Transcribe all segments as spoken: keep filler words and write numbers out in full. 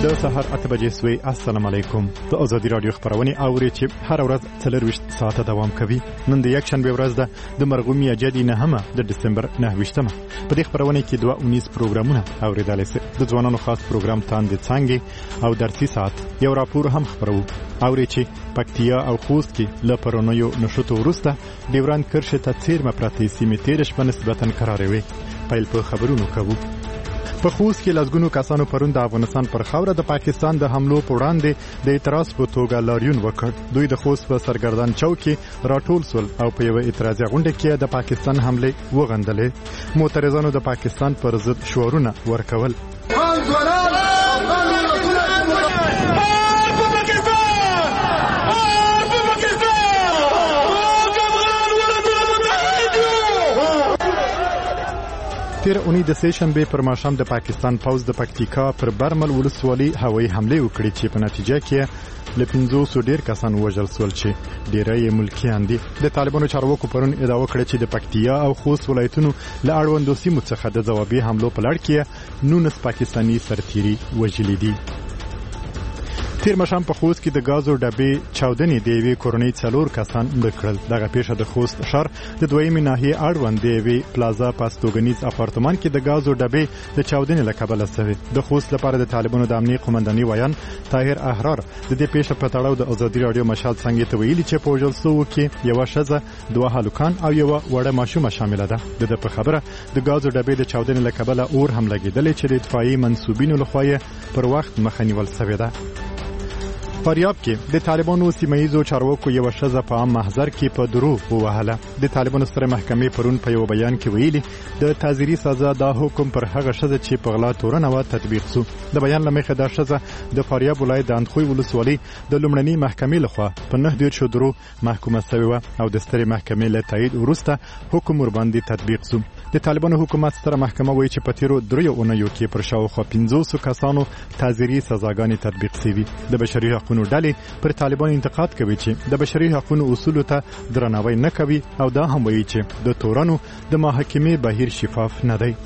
د سهار اته بجې سوی. السلام علیکم. د ازادي رادیو خبرونه اوري چې هر ورځ څلرویشت ساعته دوام کوي. نن د یک شنبه ورځ ده د مرغومي جدي نهمه د دسمبر نهه ویشتمه. په دې خبرونه کې دوه اونیز پروګرامونه اوریدل شي. د ځوانانو خاص پروګرام تاند څنګه او درسي ساعت یو راپور هم خبرو. اوري چې پکتیا او خوست کې ل پرونیو نشوتو ورسته ډیوران کرښه ته څیرمه پرتی سیمه تیرش په نسبتا قراروي. پیل په خبرونو کوو. په خوست کې لږونو کسانو پرون د افغانستان پر خاوره د پاکستان د حملو په وړاندې د اعتراض په توګه لاریون وکړ. دوی د خوست په سرګردان چوک کې راټول سول او په یو اعتراضي غونډه کې د پاکستان حمله وغندلې. معترضانو د پاکستان پر ضد شعارونه ورکول. تیر اونۍ د سه شنبه پر ماښام د پاکستان پوځ د پکتیکا پر برمل ولسوالۍ هوایي حمله وکړه چې په نتیجه کې ل پنځوسو ډیر کسان وژل شول چې ډیری یې ملکیان دي. د طالبانو چارواکو پرون ادعا وکړه چې د پکتیا او خوست ولایتونو له اړوندو سیمو څخه د ځوابي حملو په لړ کې نولس پاکستاني سرتیري وژلي دي. تیر مشام په خوست کې د غازو ډبې چاودنې د یوې کورنۍ څلور کسان مړه کړل. دغه پیښه د خوست ښار د دویمې ناحیې اړوند د یوې پلازا پاستوګنیز اپارتمان کې د غازو ډبې د چاودنې له کبله شوې. د خوست لپاره د طالبانو د امنیت قومنداني ویان طاهر احرار د دې پیښې په تړاو د ازادي رادیو مشال څنګه ته ویلي چې په وژل شوو کې یو ښځه دوه هلکان او یو وړه ماشومه شامل ده. د په خبره د غازو ډبې د چاودنې له کبله اور هم لګیدل چې د اطفائیې منسوبینو لخوا پر وخت مخه نیول شوې ده. فاریاب کې د طالبانو سیمایزو چارواکو یو ښځه په عام محضر کې په درو ووهله. د طالبانو ستره محکمې پرون په یو بیان کې ویلي د تعزیري سزا دا حکم پر هغه ښځه چې په غلا تورنه و تطبیق شو. د بیان لمخه دا ښځه د فاریاب ولایت د اندخوی ولسوالۍ د لومړنۍ محکمې لخوا په نه ډیر شو درو محکومه شوې و او د ستره محکمې له تایید وروسته حکم ور باندې تطبیق شو. د طالبانو حکومت ستره محکمه وایي چې په تیرو دریو اونیو کې پر شاوخوا پنځوسو کسانو تعزیري سزاګانې تطبیق شوې. د بشري حقوقو ډلې پر طالبان انتقاد کوي چې د بشري حقوقو اصولو ته درناوی نه کوي او دا هم وایي چې د تورانو د محاکمې بهیر شفاف نه دی.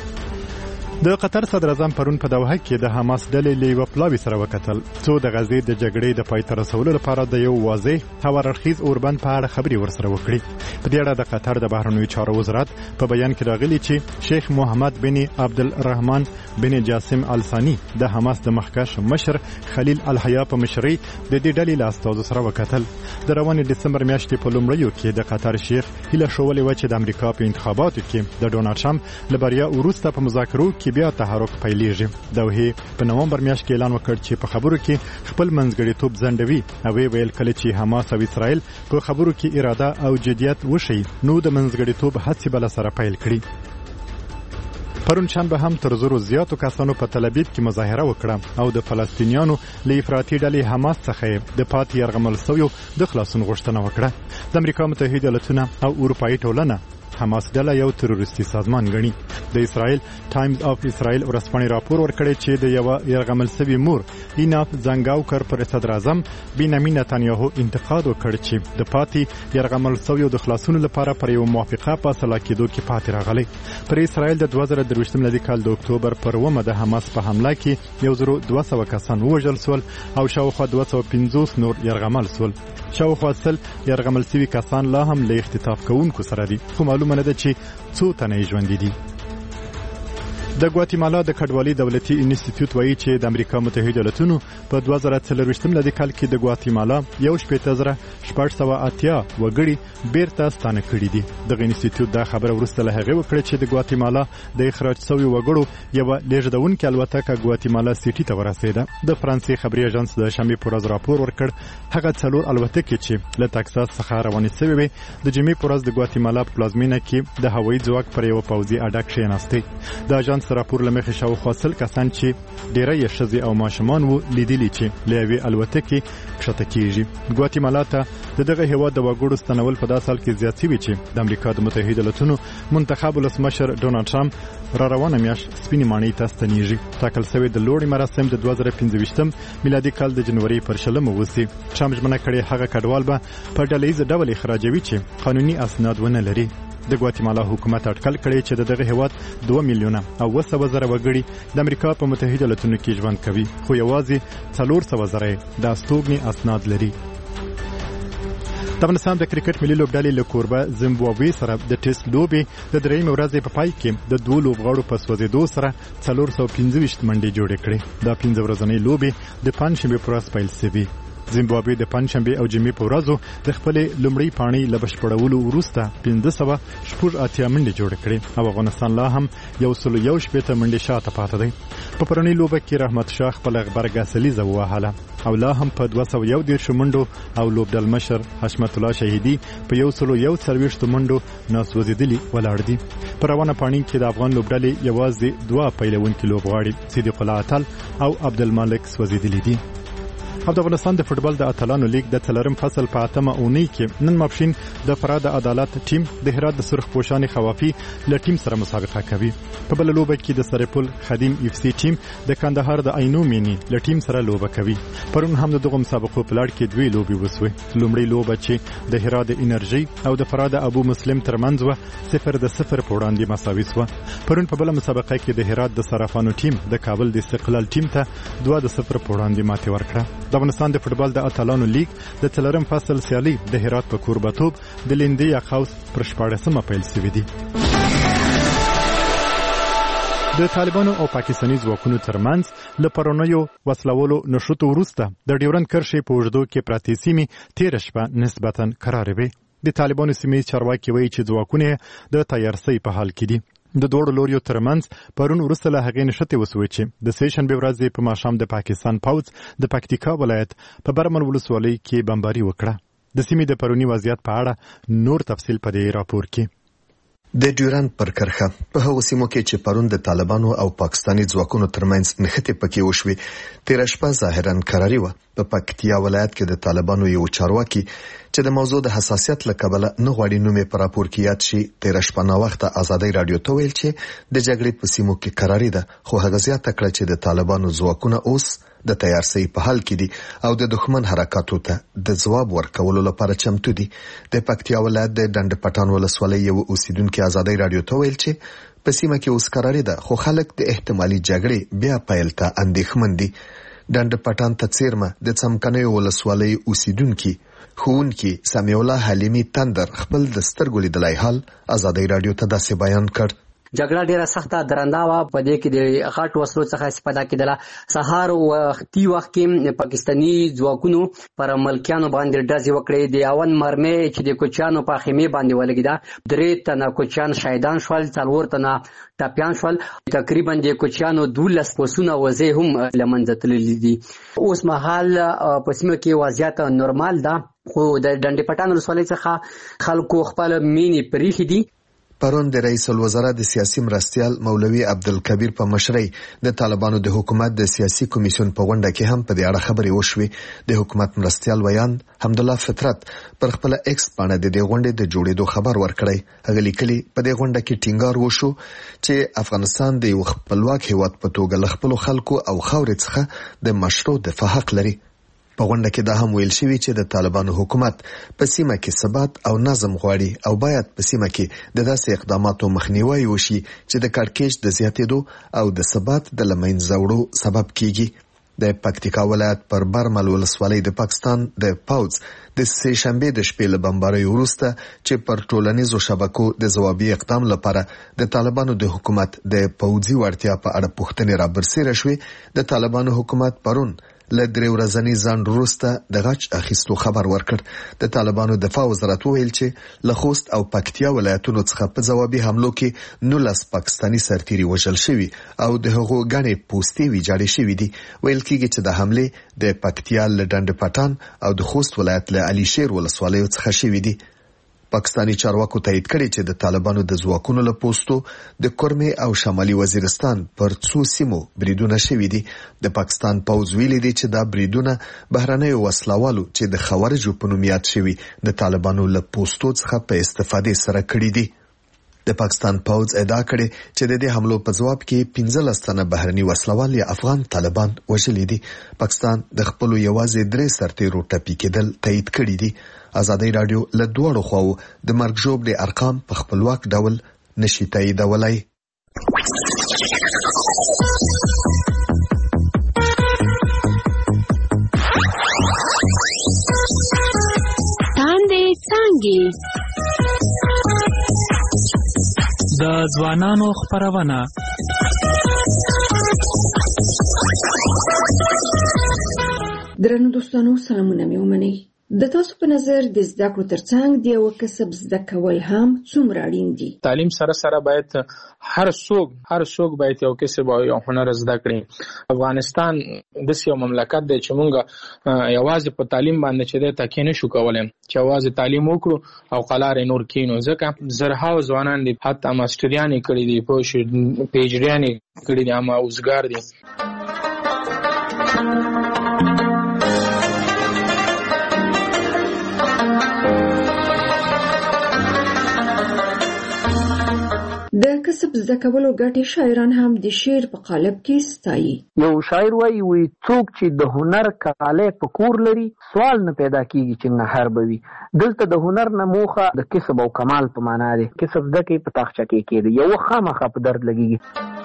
د قطر صدر اعظم پرون په دوحه کې د حماس ډلې له یو پلاوي سره وکتل څو د غزې د جګړې د پای ته رسولو لپاره د یو واضح هواررخیز اوربند په اړه خبري ورسره وکړي. په دې اړه د قطر د بهرنیو چارو وزارت په بیان کې راغلي چې شیخ محمد بن عبدالرحمن بن جاسم الثانی د حماس د مخکښ مشر خلیل الحیا په مشرۍ د دې ډلې له استازو سره وکتل. د روانې دسمبر میاشتې په لومړیو کې د قطر شیخ هیله شولې و چې د امریکا په انتخاباتو کې د ډونالډ ټرمپ له بریا وروسته په مذاکرو کې بیا تحرک پیلېږي. دوحه په نومبر میاشت کې اعلان وکړ چې په خبرو کې خپل منځګړیتوب ځنډوي او ویل کله چې حماس او اسرائیل په خبرو کې اراده او جدیت وشي نو د منځګړیتوب هڅې بل سره پیل کړي. پرون شنبه هم تر زرو زیاتو کسانو په تل ابیب کې مظاهره وکړه او د فلسطینیانو له افراطي ډلې حماس څخه د پاتې یرغمل شویو د خلاصون غوښتنه وکړه. د امریکا متحده ایالاتونه او اروپایي ټولنه حماس ډله یو تروریستي سازمان ګڼي. د اسرائیل ټایمز اف اسرائیل ورځپاڼې راپور ورکړی چې د یو یرغمل شوي مور ایناف زنګاوکر پر صدر اعظم بنیامین نتانیاهو انتقاد وکړ چې د پاتې یرغمل شویو د خلاصون لپاره پر یو موافقه په سلا کېدو کې پاتې راغلی. پر اسرائیل د دوه زره درویشتم لدی کال د اکتوبر پر اوومه د حماس په حمله کې یو زرو دوه سوه کسان ووژل شول او شاوخوا دوه سوه پنځوس نور یرغمل شول. شاوخوا سل یرغمل شوي کسان لا هم له اختطاف کوونکو سره دي خو معلومه نه ده چې څو تنه یې ژوندي دي. د ګواتیمالا د کډوالۍ دولتي انسټیټیوټ وایي چې د امریکا متحده ایالاتونو په دوه زره څلرویشتم لدی کال کې د ګواتیمالا یو شپېته زره شپږ سوه اتیا وګړي بیرته ستانه کړي دي. دغه انسټیټیوټ دا خبره وروسته له هغې وکړه چې د ګواتیمالا د اخراج شویو وګړو یوه لیږدونکې الوتکه ګواتیمالا سیټي ته ورسېده. د فرانسې خبري اژانس د شنبې په ورځ راپور ورکړ هغه څلور الوتکې چې له تکساس څخه روانې شوې وې د جمعې په ورځ د ګواتیمالا په پلازمینه کې د هوایي ځواک پر یوه پوځي اډه کښېناستې. د اژانس راپور له مخې شاوخوا سل کسان چې ډیری یې ښځې او ماشومان وو لیدلي چې له یوې الوتکې کښته کېږي. ګواتیمالا ته د دغه هېواد د وګړو ستنول په داسې حال کې زیات شوي چې د امریکا د متحده ایالاتونو منتخب ولسمشر ډونالډ ټرمپ را روانه میاشت سپینې ماڼۍ ته ستنېږي. ټاکل شوی د لوړې مراسم د دوه زره پنځه ویشتم میلادي کال د جنوري پر شلمه وشي. ټرمپ ژمنه کړې هغه کډوال به په ډله ییز ډول اخراجوي چې قانوني اسناد ونه لري. د ګواتیمالا حکومت اټکل کړی چې دغه هیواد دوه میلیونه او اوه سوه زره وګړي د امریکا په متحده ایالاتونو کې ژوند کوي، خو یوازې څلور سوه زره د استوګنې اسناد لري. د افغانستان د کرکټ ملي لوبډلې له کوربه زیمبابوې سره د ټیسټ لوبې د درېیمې ورځې په پای کې د دوو لوبغاړو په سوځېدو سره څلور سوه پنځه ویشت منډې جوړې کړې. دا پنځه ورځنۍ لوبې د پنجشنبې په ورځ پیل شوې. زیمبابوې د پنجشنبې او جمعې په ورځو د خپلې لومړۍ پاڼۍ له بشپړولو وروسته پنځه سوه شپږ اتیا منډې جوړې کړې او افغانستان لا هم یو سل یو شپېته منډې شاته پاتې دی. په پرونۍ لوبه کې رحمت شاه خپله غبرګه سلیزه ووهله او لا هم په دوه سوه یو دېرشو منډو او لوبډل مشر حشمت الله شهیدي په یو سل یو څلوېښتو منډو ناسوځېدلي ولاړ دي. په روانه پاڼۍ کې د افغان لوبډلې یوازې دوه پیلوونکي لوبغاړي صدیق الله اتل او عبدالمالک سوځېدلي دي. او د افغانستان د فوټبال د اتلانو لیګ د څلورم فصل په اتمه اونۍ کې نن ماپښین د فراه د عدالت ټیم د هرات د سرخ پوشانې خوافي له ټیم سره مسابقه کوي. په بله لوبه کې د سرپل خدیم اف سی ټیم د کندهار د عینو مینی له ټیم سره لوبه کوي. پرون هم د دغه مسابقو په لړ کې دوی لوبې وسوې. لومړی لوبه چې د هرات د انرژي او د فراه د ابو مسلم ترمنځ و صفر د صفر په وړاندې مساوي شوه. پرون په بله مسابقه کې د هرات د صرافانو ټیم د کابل د استقلال ټیم ته دوه د صفر په وړاندې ماتې ورکړه. د افغانستان د فوټبال د اتلانو لیګ د څلورم فصل سیالي د هرات په کوربتوب د لیندې یا قوس پر شپاړسمه پیل شوې دي. د طالبانو او پاکستاني ځواکونو ترمنځ له پرونیو وسلولو نښتو وروسته د ډیورند کرښې په اوږدو کې پرتې سیمې تېره شپه نسبتا کرارې وې. د طالبانو سیمې چارواکي وایي چې ځواکونه د تیارسۍ په حال کې دي. د دوړو لوریو ترمنځ پرون وروسته له هغې نښتې وسوې چې د سې شنبې ورځې په ماښام د پاکستان پوځ د پکتیکا ولایت په برمل ولسوالۍ کې بمباري وکړه. د سیمې د پروني وضعیت په اړه نور تفصیل په دې راپور کې. د ډیورند پر کرښه په هغو سیمو کې چې پرون د طالبانو او پاکستاني ځواکونو ترمنځ نښتې پکې وشوې، تېره شپه ظاهراً کراري وه. په پکتیا ولایت کې د طالبانو یو چارواکي چې د موضوع د حساسیت له کبله نه غواړي نوم یې په راپور کې یاد شي، تېره شپه ناوخته ازادۍ راډیو ته ویل چې د جګړې په سیمو کې کراري ده، خو هغه زیاته کړه چې د طالبانو ځواکونه اوس د تیارسۍ په حال کې دي او د دښمن حرکاتو ته د ځواب ورکولو لپاره چمتو دي. د پکتیا ولایت د ډنډ پټان ولسوالۍ یو اوسیدونکو ازادۍ راډیو ته ویل چې په سیمه کې اوس کراري ده، خو خلک د احتمالي جګړې بیا پیل ته اندېښمن دي. ډنډ پټان ته څیرمه د څمکنیو ولسوالۍ اوسیدونکي ښوونکي سمیع الله حلیمي تندر خپل د سترګو لیدلی حال ازادۍ راډیو ته داسې بیان کړ. جګړه ډیره سخته درنده وه، په دې کې د غټ وسلو څخه استفاده کېدله. سهار وختي وخت کې پاکستاني ځواکونو پر ملکیانو باندې ډزې وکړې. د اول مرمۍ چې د کوچیانو په خیمې باندې ولګېده، درې تنه کوچیان شهیدان شول، څلور تنه ټپیان شول. تقریبا د کوچیانو دولس پسونه وزې هم له منځه تللي دي. اوس مهال په سیمه کې وضعیت نورمال ده، خو د ډنډ پټان ولسوالۍ څخه خلکو خپل مینې پریښې دي. پرون د رئیس الوزرا د سیاسي مرستیال مولوي عبدالکبیر په مشرۍ د طالبانو د حکومت د سیاسي کمیسیون په غونډه کې هم په دې اړه خبرې وشوې. د حکومت مرستیال ویان حمدالله فطرت پر خپل ایکس باندې د دې غونډې د جوړېدو خبر ورکړی. هغه لیکلي په دې غونډه کې ټینګار وشو چې افغانستان د یو خپلواک هیواد په توګه له خپلو خلکو او خاورې څخه د مشروع دفاع حق لري. په غونډه کې دا هم ویل شوی چې د طالبانو حکومت په سیمه کې ثبات او نظم غواړي او باید په سیمه کې د داسې اقداماتو مخنیوي وشي چې د کړکېچ د زیاتېدو او د ثبات د له منځه وړو سبب کیږي. د پکتیکا ولایت پر برمل ولسوالۍ د پاکستان د پوځ د سې شنبې د شپې له بمبارۍ وروسته چې پر ټولنیزو شبکو د ځوابي اقدام لپاره د طالبانو د حکومت د پوځي وړتیا په اړه پوښتنې رابرسېره شوې، د طالبانو حکومت پرون له درې ورځني ځنډ وروسته د غچ اخیستو خبر ورکړ. د طالبانو دفاع وزارت وویل چې له خوست او پکتیا ولایتونو څخه په ځوابي حملو کې نولس پاکستاني سرتیري وژل شوي او د هغو ګڼې پوستې ویجاړې شوي دي. ویل کېږي چې د حملې د پکتیا له ډنډ پټان او د خوست ولایت له علي شیر ولسوالیو څخه شوي دي. پاکستاني چارواکو تایید کړي چې د طالبانو د ځواکونو له پوستو د کورمې او شمالي وزیرستان پر څو سیمو بریدونه شوي دي. د پاکستان پوځ ویلي دي چې دا بریدونه بهرنیو وسلوالو چې د خوارجو په نوم یاد شوي د طالبانو له پوستو څخه په استفادې سره کړي دي. د پاکستان پوځ ادعا کړې چې د دې حملو په جواب کې پنځلس تنه بهرني وسلوال یا افغان طالبان وژلي دي. پاکستان د خپل یوازې درې سرتیرو ټپي کېدل تایید کړي دي. ازادي رادیو له دوړو خواو د مرګ ژوبلې ارقام په خپلواک ډول نشي تاییدولای. د ځوانانو خپرونه درنو دوستانو سلامونه مې ومنئ. د تاسو په نظر د زده کړو ترڅنګ د یو کسب زده کول هم څومره اړین دي؟ تعلیم سره سره باید هر څوک هر څوک باید یو کسب او یو هنر زده کړي. افغانستان د یو مملکت دی چې موږ یوازې په تعلیم باندې چې د تکیه نشو کولای، چې یوازې تعلیم وکړو او قلار نور کینو، ځکه زرهاو ځوانان دي حتی ماستریان کړي دي، په پیجریان کړي دي، اما اوسګار دي. د کسب زده کولو ګټې شاعران هم د شعر په قالب کې ستایي. یو شاعر وایي وي څوک چې د هنر کاله په کور لري سوال نه پیدا کیږي چې نهار بوي. دلته د هنر نه موخه د کسب او کمال په معنا دی. کسب زده کې په تاخچه کې کېږي، یو خامخا په درد لګيږي.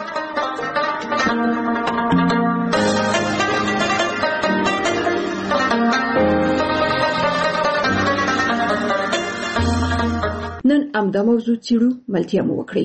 نن امدا موضوع چیرو ملتیا مو وکړي.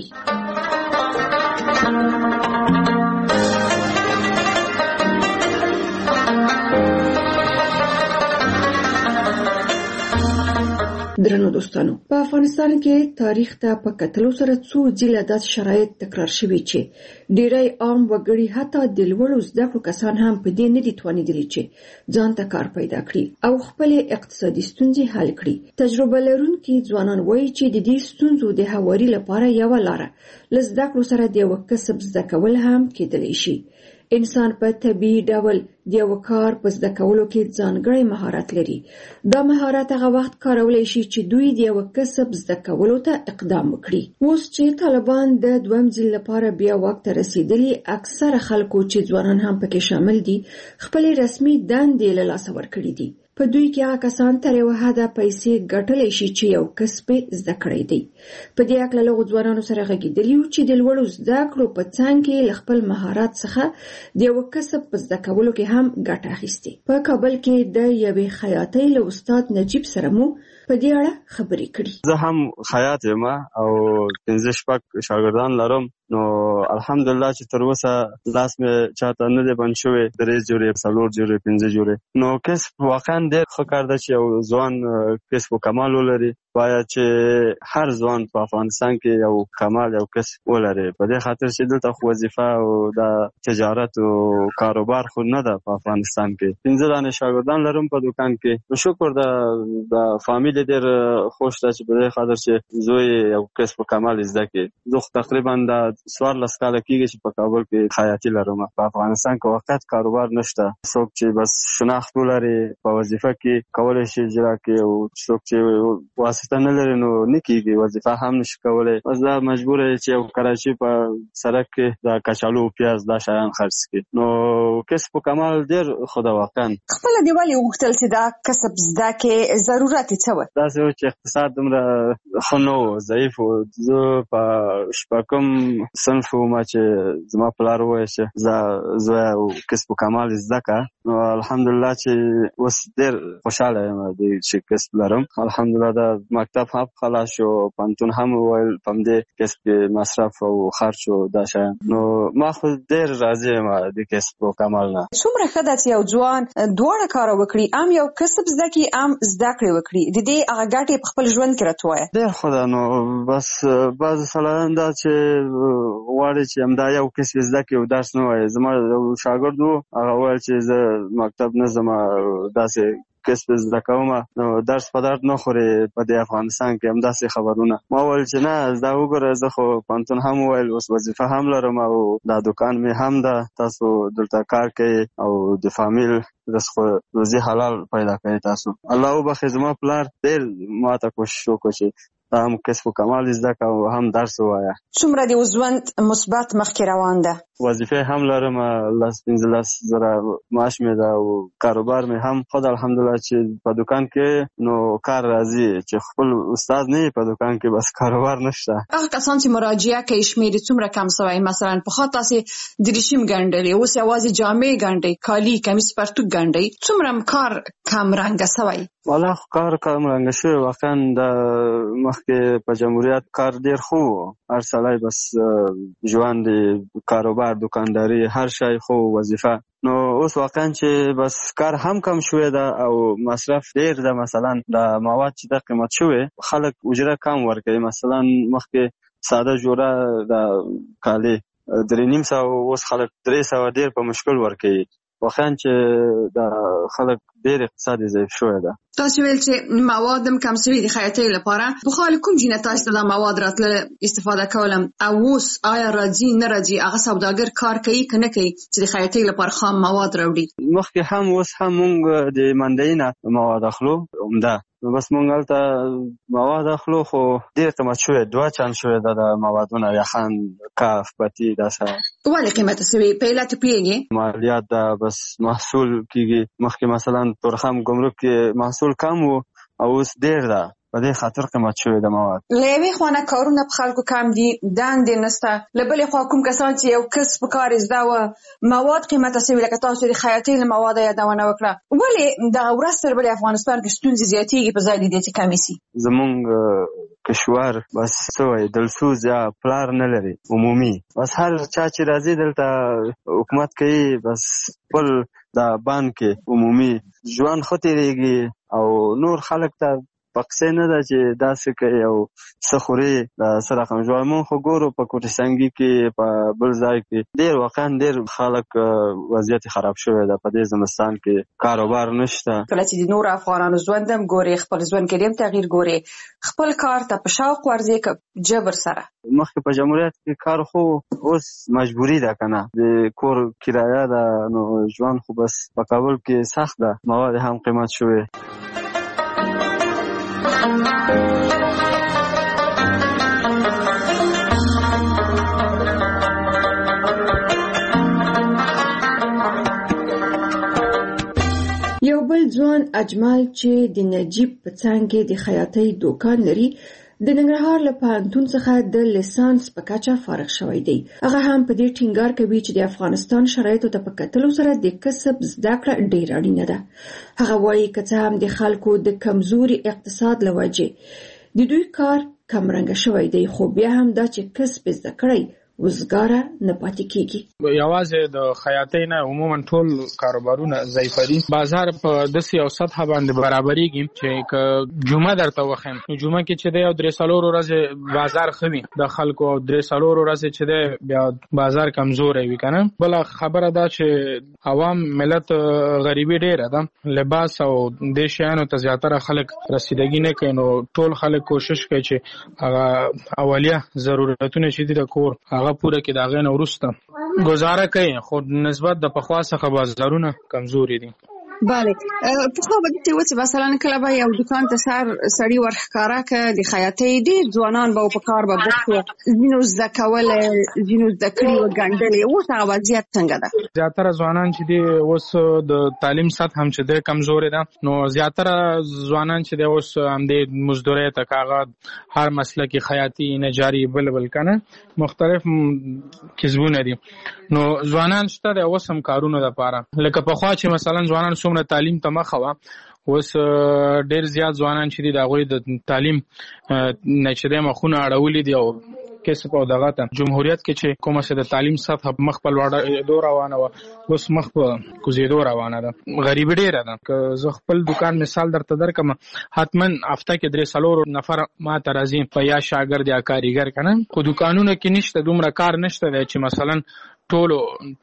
درنو دوستانو، په افغانستان کې تاریخ ته په کتلو سره څو ځله داسې شرایط تکرار شوي چې ډیری عام وګړي حتی د لوړو زده کړو کسان هم په دې نه دي توانېدلي چې ځان ته کار پیدا کړي او خپلې اقتصادي ستونزې حل کړي. تجربه لرونکي ځوانان وایي چې د دې ستونزو د هواري لپاره یوه لاره له زده کړو سره د یوه کسب زده کول هم کېدلی شي. انسان په طبیعي ډول د یو کار په زده کولو کې ځانګړی مهارت لري. دا مهارت هغه وخت کارولای شي چې دوی د یو کسب زده کولو ته اقدام وکړي. اوس چې طالبان د دویم ځل لپاره بیا واک ته رسیدلي، اکثره خلکو چې ځوانان هم پکې شامل دي خپلې رسمي دندې له لاسه ورکړي دي. په دوی کې هغه کسان تر یوه حده پیسې ګټلی شي چې یو کسب زده کړی دی. په دې هکله له ځوانانو سره غږېدلي یو چې د لوړو زده کړو په څنګ کې له خپل مهارت څخه د یو کسب په زده کولو کې هم ګټه اخیستې. په کابل کې د یوې خیاطۍ له استاد نجیب سره مو په دې اړه خبرې کړي. زه هم خیاط یم او پنځه شپږ شاګردان لرم. نو الحمدلله چې تر اوسه لاس مې چاته نه دی بند شوی، درې جوړې، څلور جوړې، پنځه جوړې. نو کسب واقعا ډېر ښه کار ده چې یو ځوان کسب و کمال ولري. باید چې هر ځوان په افغانستان کې یو کمال، یو کسب ولري. په دې خاطر چې دلته خو وظیفه او د تجارت او کاروبار خو نه ده په افغانستان کې. پنځه دانې شاګردان لرم په دوکان کې. شکر د د فامیل ډېر خوش ده چې په دې خاطر چې زوی یو کسب و کمال زده کړي. زه تقریبا د څوارلس کاله کېږي چې په کابل کې خیاطي لرم. په افغانستان کې وقت کاروبار نشته. څوک چې بس شناخت ولري په وظیفه کې کولی شي اجرا کړي، او څوک چې واسطه نه لري نو نه کېږي، وظیفه هم نشي کولی. بس دا مجبور دی چې یو کراچي په سړک کې د کچالو پیاز دا شیان خرڅ کړي. نو کسب کمال ډېر خو ده واقعا. خپله دې ولې وغوښتل چې دا کسب زده کړې؟ ضرورت یې څه و؟ داسې و چې اقتصاد دومره ښه نه و، ضعیف و. زه په شپږم صنف وم چې زما پلار وویل چې زه زوی او کسب کمال زده کړه. نو الحمدلله چې اوس ډېر خوشحاله یم چې کسب لرم. الحمدلله د مکتب هم خلاص شو، پوهنتون هم وویل په همدې کسب کې مصرف او خرچ او دا شیان. نو ما خو ډېر راضي یم د کسب کمال نه. څومره ښه ده چې یو ځوان دواړه کار وکړي، هم یو کسب زده کړي، هم زده کړې وکړي. د دې هغه ګټې په خپل ژوند کې راته ووایه. ډېر ښه ده. نو بس بعضې سړیان دا چې غواړي چې همدا یو کسب زده کړي او درس نه وایي. زما یو شاګرد و، هغه وویل چې زه مکتب نه ځم، داسې کسب زده کوم، نو درس په درد نه خوري په دې افغانستان کې همداسې خبرونه. ما وویل چې نه، زه وګوره، زه خو پوهنتون هم وویل، اوس وظیفه هم لرم او دا دوکان مې هم ده، تاسو دلته کار کوئ او د فامیل رزق روزي حلال پیدا کوئ تاسو. الله وبخښي، زما پلار ډېر ما ته کوشش وکړ چې هم کسب و کمال زده که او هم درس ووایه. څومره د ژوند مثبت مخکې روان ده؟ وظیفه هم لرم، لس پنځلس زره معاش مې ده او کاروبار مې هم خود الحمدلله چې په دکان کې نو کار راځي، چې خپل استاد نه په دکان کې بس کاروبار نشته. هغه کسان چې مراجعه کوي شمېر څومره کم شوی؟ مثلا پخوا تاسې دریشم ګنډلې، اوس یوازې جامې ګنډئ، کالي کمیس پرتوګ ګنډئ. څومره کار کم رنګه شوی؟ والله کار کم رنګه شوی. واقعا د مخکې په جمهوریت کار ډېر خو هر سړی بس ژوند کاروبار دکانداري هر شی خو وظیفه. نو اوس واقعا چې بس کار هم کم شوی ده او مصرف ډېر ده. مثلا د مواد چې د قیمت شوی خلک اجره کم ورکوي. مثلا مخکې ساده جوړه د کالي درې نیم سوه، اوس خلک درې سوه ډېر په مشکل ورکوي. واقعا چې د خلک ډېر اقتصاد ضعیف شوی ده. تاسو ویل چې مواد هم کم شوي دي خیاطۍ لپاره. پخوا له کوم جینه تاسو ته دا مواد راتله استفاده کولم او اوس آیا راځي نه راځي؟ هغه سوداګر کار کوي که نه کوي چې د خیاطۍ لپاره خام مواد راوړي؟ مخکې هم اوس هم مونږ د منډۍ نه مواد اخلو عمده، بس مونږ هلته مواد اخلو خو ډېر قیمت شوی، دوه چند شوی ده د موادونه، یخن، کاف، پتي داسې. ولې قیمت شوی؟ په علت پوهېږې؟ مالیات ده، بس محصول کېږي. مخکې مثلا تورخم ګمرک کې محصول کم و او اوس ډېر ده، په دې خاطر قیمت شوی د مواد. له یوې خوا نه کارونه په خلکو کم دي، دندې نشته. له بلې خوا کوم کسان چې یو کسب کار زده وه مواد قیمته شوي، لکه تاسو د خیاطۍ له موادو یادونه وکړه. ولې دغه ورځ تر بلې افغانستان کې ستونزې زیاتېږي په ځای د دې چې کمې شي؟ زمونږ کشور بس څه وایي دلسوز یا پلار نه لري عمومي. بس هر چا چې راځي دلته حکومت کوي، بس خپل د بانک کې عمومي ژوند ښه تېرېږي او نور خلک ته پقسې نه ده چې داسې کوي او څه خوري د څه رقم ژوند. مونږ خو ګورو په کوټسنګي کې په بل ځای کې ډېر واقعا ډېر خلک وضعیت خراب شوی ده. په دې زمستان کې کاروبار نشته. کله چې د نورو افغانانو ژوند هم ګورې، خپل ژوند کې هم تغییر ګورې، خپل کار ته په شوق ورځې که جبر سره؟ مخکې په جمهوریت کې کار خو اوس مجبوري ده که نه، د کور کرایه ده، نو ژوند خو بس په کابل کې سخت ده، مواد هم قیمت شوی. یو بل ځوان اجمل چې د نجیب په څنګه د خیاطۍ دوکان لري، د ننګرهار له پوهنتون څخه د لیسانس په کچه فارغ شوی دی. هغه هم په دې ټینګار کوي چې د افغانستان شرایطو ته په کتلو سره د کسب زده کړه ډېر اړینه ده. هغه وایي که څه هم د خلکو د کمزوري اقتصاد له وجې د دوی کار کمرنګه شوی دی، خو بیا هم دا چې کسب زده کړی وزګاره نه پاتې کیږي. یوازې د خیاطۍ نه عموما ټول کاروبارونه ضعیف دي. بازار په داسې یو سطح باندې برابرېږي چې که جمعه درته وښیم نو جمعه کې چې دی یو درې څلور ورځې بازار ښه وي د خلکو، او درې څلور ورځې چې دی بیا بازار کمزوری وي که نه. بله خبره ده چې عوام ملت غریبي ډېره ده، لباس او دې شیانو ته زیاتره خلک رسیدګي نه کوي. نو ټول خلک کوشش کوي چې هغه اولیه ضرورتونه چې دي د کور هغه پوره کې د هغې نه وروسته ګزاره کوي، خو نسبت د پخوا څخه بازارونه کمزوري دي. بله، پخوا به دې وڅ مثلا کله به یو دکان ته سر سړي ورښکاره که د خیاطۍ ډېر ځوانان به په کار به بوخت وو، ځینو زده کوله، ځینو زده کړي وه ګنډلې. اوس هغه وضعیت څنګه ده؟ زیاتره ځوانان چې دي اوس د تعلیم سطح هم چې دی کمزورې ده، نو زیاتره ځوانان چې دی اوس همدې مزدورۍ ته که هغه هر مسلکي خیاطي، نجاري، بل بل که نه مختلف کسبونه دي. نو ځوانان شته دی اوس هم کارونو دپاره. لکه پخوا چې مثلا ځوانان څومره تعلیم ته مخه وه، اوس ډېر زیات ځوانان چې دي د هغوی د تعلیم نه چې دی مخونه اړولي دي او کسب او دغه ته جمهوریت کې چې کومه چې د تعلیم سطح مخ په لوړېدو روانه وه، اوس مخ په کوزېدو روانه ده. غریبي ډېره ده. که زه خپل دکان مثال درته درکړم، حتما هفته کې درې څلور نفر ما ته راځي په یا شاګرد یا کاریګر که نه، خو دکانونو کې نشته، دومره کار نشته دی چې مثلا ټولو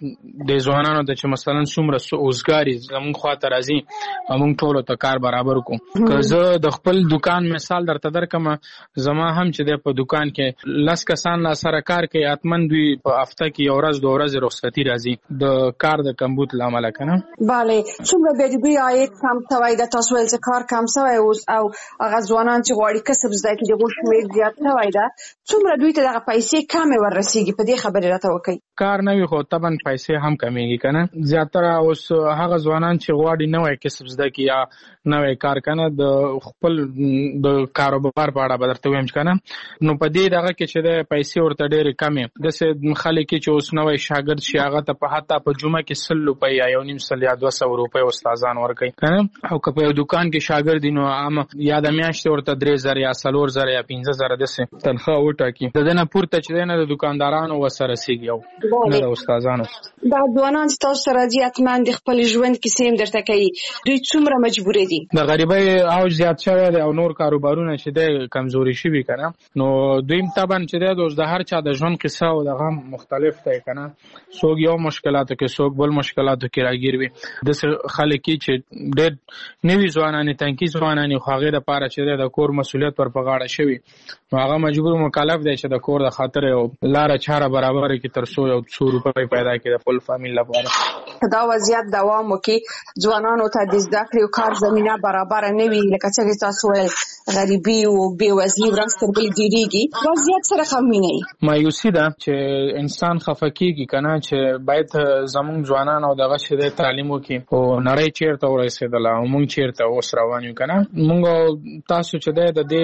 د ځوانانو د چې مثلا څومره اوزګاری زموږ خواته راځي موږ ټولو ته کار برابر کوو. که زه د خپل دکان مثال درته درکم، زما هم چې د په دکان کې لس کسان لا سره کار کوي، اتمن دوی په هفته کې یو ورځ دوه ورځې رخصتي راځي د کار د کمبود له امله کنه. بله، څومره بیا د دوی عاید کم شوی د تاسو ویل چې کار کم شوی اوس، او هغه ځوانان چې غواړي کسب زده کړي د غوښمې زیات شوی ده، څومره دوی ته دغه پیسې کمې وررسیږي؟ په دې خبرې راته وکړئ. کار نه وي خو طبعا پیسې هم کمیږي کنه. زیاتره اوس هغه ځوانان چې غواړي نوې کسب زده کړي یا نوې کار کنه، د خپل د کاروبار په اړه به درته وایم کنه، نو په دې دغه کې چې د پیسې ورته ډېرې کمې داسې خلک چې اوس نوې شاګرد شي هغه ته په حتی په جمعه کې سل روپۍ یا یو نیم سل یا دوه سوه روپۍ استادان ورکوي کنه. او که په یو دکان کې شاګرد نو عام یا د میاشتې ورته درې زره یا څلور زره یا پنځه زره داسې تنخواه وټاکي. د دې نه پورته چې دی نه د دکاندارانو ورسره رسېږي او نه د استادانو. دا ځوانان چې تاسو سره راځي حتما د خپل ژوند کیسې هم درته کوي، دوی څومره مجبور دي؟ د غریبۍ اوج زیات شوی دی او نور کاروبارونه چې دی کمزوري شوي کنه، نو دوی طبعا چې دی د هر چا د ژوند قصه او دغه مختلف دی کنه. څوک یو مشکلاتو کې، څوک بل مشکلاتو کې راګیر وي. داسې خلک چې ډېر نوي ځوانان تنکي ځوانان خو هغې دپاره چې دی د کور مسؤلیت ور په غاړه شوي، نو هغه مجبور مکلف دی چې د کور د خاطر یو لاره چاره برابره کړي تر څو یو څو روپۍ پیدا کړي د خپل فامیل لپاره. دا وضعیت دوام وکړي، ځوانانو ته د زده کړې او کار زمینه برابره نه وي، لکه څنګه تاسو ویل غریبي او بېوزلي ورځ تر بلې ډېرېږي، وضعیت سره خمینه وي. مایوسي ده چې انسان خفه کېږي کنه، چې باید زموږ ځوانان او دغه چې دی تعلیم وکړي. خو نړۍ چېرته ورسېدله او موږ چېرته اوس روان یو کنه. موږ تاسو چې دی د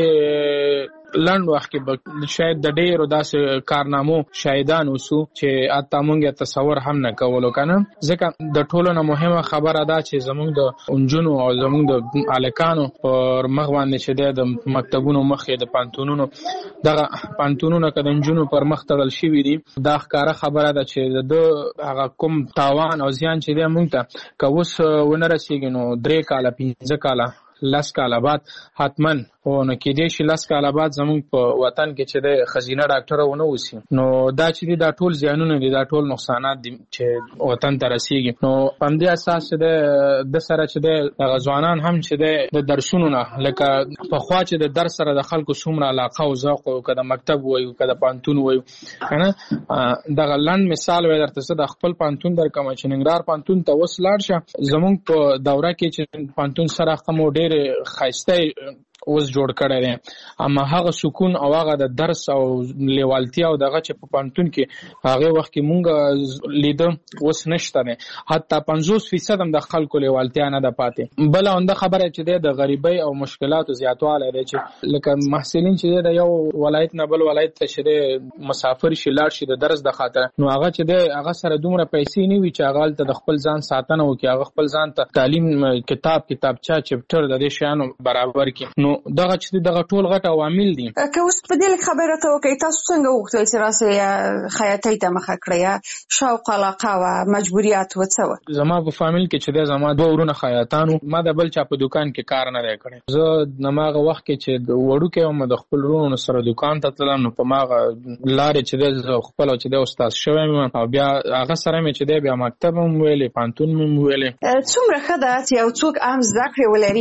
دې لنډ وخت کې شاید د ډېرو داسې کارنامو شاهدان اوسو چې حتی موږ یې تصور هم نه کولو کنه. ځکه د ټولو نه مهمه خبره ده چې زموږ د نجونو او زموږ د هلکانو پر مخ باندې چې دی د مکتبونو مخې د پانتونونو دغه پانتونونه که د نجونو پر مخ تړل شوي دي، دا ښکاره خبره ده چې د هغه کوم تاوان او زیان چې دی موږ ته که اوس ونه رسېږي نو درې کاله پنځه کاله لس کاله بعد حتمن او نو کېدای شي لس کاله بعد زموږ په وطن کې چې د ښځینه ډاکټره ونه اوسي، نو دا چې دي دا ټول زیانونه دي، دا ټول نقصانات دي چې وطن ته رسېږي. نو په همدې اساس چې د د سره چې د هغه ځوانان هم چې د درسونو نه لکه پخوا چې د درس سره د خلکو څومره علاقه او ذوق وو، که د مکتب وایو که د پانتون وایو کنه. دغه لنډ مثال وایي درته زه د خپل پانتون درکوم چې ننګرهار پانتون ته اوس لاړ شه، زموږ په دوره کې چې پانتون سره خمو ډېرې ښایسته اوس جوړ کړی دی، اما هغه سکون او هغه د درس او لیوالتیا او دغه چې په پانتون کې هغه وخت کې مونږ لیده اوس نشته دی. حتی پنځوس فیصد هم د خلکو لیوالتیا نه ده پاتې. بله همدا خبره چې دی د غریبۍ او مشکلاتو زیاتوالی دی، چې لکه محصلین چې دی د یو ولایت نه بل ولایت ته چې دی مسافر شي لاړ شي د درس د خاطر، نو هغه چې دی هغه سره دومره پیسې نه وي چې هغه هلته د خپل ځان ساتنه وکړي، هغه خپل ځان ته تعلیم کتاب کتابچه چپټر د دې شیانو برابر کړي. نو دغه چې دغه ټول غټ عوامل دي. که اوس په دې خبره ته وکړئ، تاسو څنګه وغوښتل چې راسئ خیاطۍ ته مخه کړئ؟ شوق علاقه و مجبوریت و څه وه؟ زما په فامیل کې چې دی زما دوه ورونه خیاطان وو، ما د بل چا په دکان کې کار نه دی کړی. زه هماغه وخت کې چې وړوکی وم د خپل ورونو سره دکان ته تلم، نو په هماغه لارې چې دی زه خپله چې دی استاد شوی یم او بیا هغه سره مې چې دی بیا مکتب هم ویلې پانتون مې ویلې. څومره ښه ده چې یو څوک هم زده کړې ولري،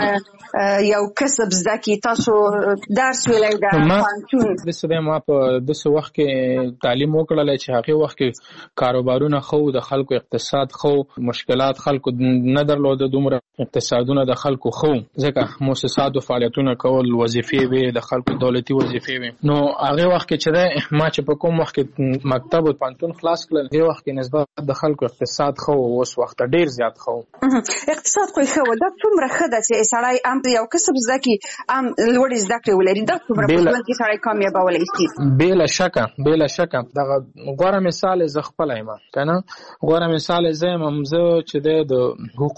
هم یو کسب زده کړي. تاسو درس ویلی ده پانتون، داسې دی ما په داسې وخت کې تعلیم وکړلی چې هغې وخت کې کاروبارونه ښه وو، د خلکو اقتصاد ښه وو، مشکلات خلکو نه درلوده، دومره اقتصادونه د خلکو ښه وو، ځکه مؤسساتو فعالیتونه کول، وظیفې وې د خلکو دولتي وظیفې وې. نو هغې وخت کې چې دی ما چې په کوم وخت کې مکتب او پانتون خلاص کړل، هغې وخت کې نسبت د خلکو اقتصاد ښه وو، اوس وخت ډېر زیات ښه وو. اقتصاد خو یې ښه وو. دا څومره ښه ده چې سړی هم یو کسب زده کړي، هم لوړې زده کړې ولري، دا څومره په ژوند کې سړی کامیابولی شي. بېله شکه بېله شکه دغه غوره مثال یې زه خپله یم که نه، غوره مثال یې زه یم. زه چې دی د حقوق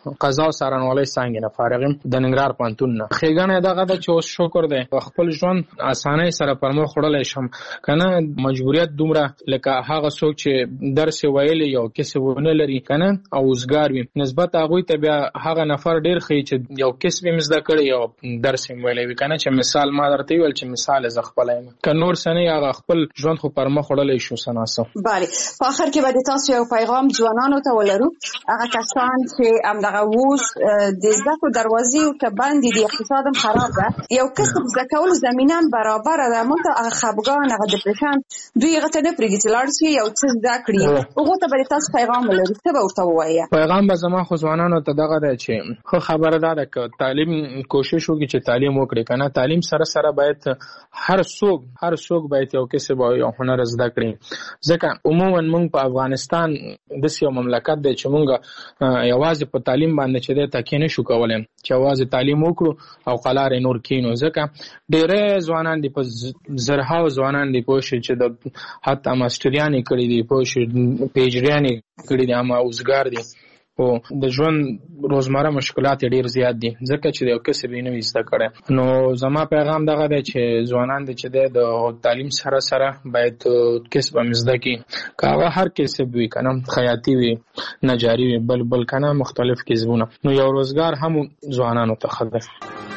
قضا او څارنوالۍ څانګې نه فارغ یم د ننګرهار پوهنتون نه. ښېګڼه یې دغه ده چې اوس شکر دی خپل ژوند اسانۍ سره پر مخ وړلی شم که نه مجبوریت دومره لکه هغه څوک چې درس یې ویلی یو کسب ونه لري که نه او اوزګار وي نسبت هغوی ته بیا هغه نفر ډېر ښیي چې یو کسب یې زده کړی یو درس یې ویلی وي که نه چې مثال ما درته ویل چې مثال یې زه خپله یم که نور څه نه هغه خپل ژوند خو پر مخ وړلی شو څه ناڅه. بله په آخر کې به د تاسو یو پیغام ځوانانو ته ولرو هغه کسان چې همدغه اوس د زده کړو دروازې ورته بندې دي اقتصاد هم خراب ده یو کسب زده کولو زمینه هم برابره ده مونږ ته هغه خفګان هغه دپریشن دوی هغه ته نه پرېږدي چې لاړ شي یو څه زده کړي هغو ته به د تاسو پیغام ولرو څه به ورته ووایه؟ پیغام به زما خو ځوانانو ته دغه دی چې ښه خبره دا ده که تعلیم کوشش وکړي چې تعلیم وکړي که نه تعلیم سره سره باید هر څوک هر څوک باید یو کسب او یو هنر زده کړي ځکه عموما موږ په افغانستان داسې یو مملکت دی چې موږ یوازې په تعلیم باندې چې دی تکیه نشو کولی چې یوازې تعلیم وکړو او قلارې نور کینو ځکه ډېری ځوانان دي په زرهاو ځوانان دي پوه شي چې د حتی ماسټریانې کړي دي پوه شي پیجریانې کړي دي اما اوزګار دي او د ژوند روزمره مشکلات ډیر زیات دي ځکه چې یو کسب یې نه وي زده کړی نو زما پیغام دغه دی چې ځوانان دي چې د تعلیم سره سره باید کسب هم زده کړي که هغه هر کسب وي که نه خیاطي وي نجاري وي بل بل که نه مختلف کسبونه نو یو روزګار هم ځوانانو ته ښه دی.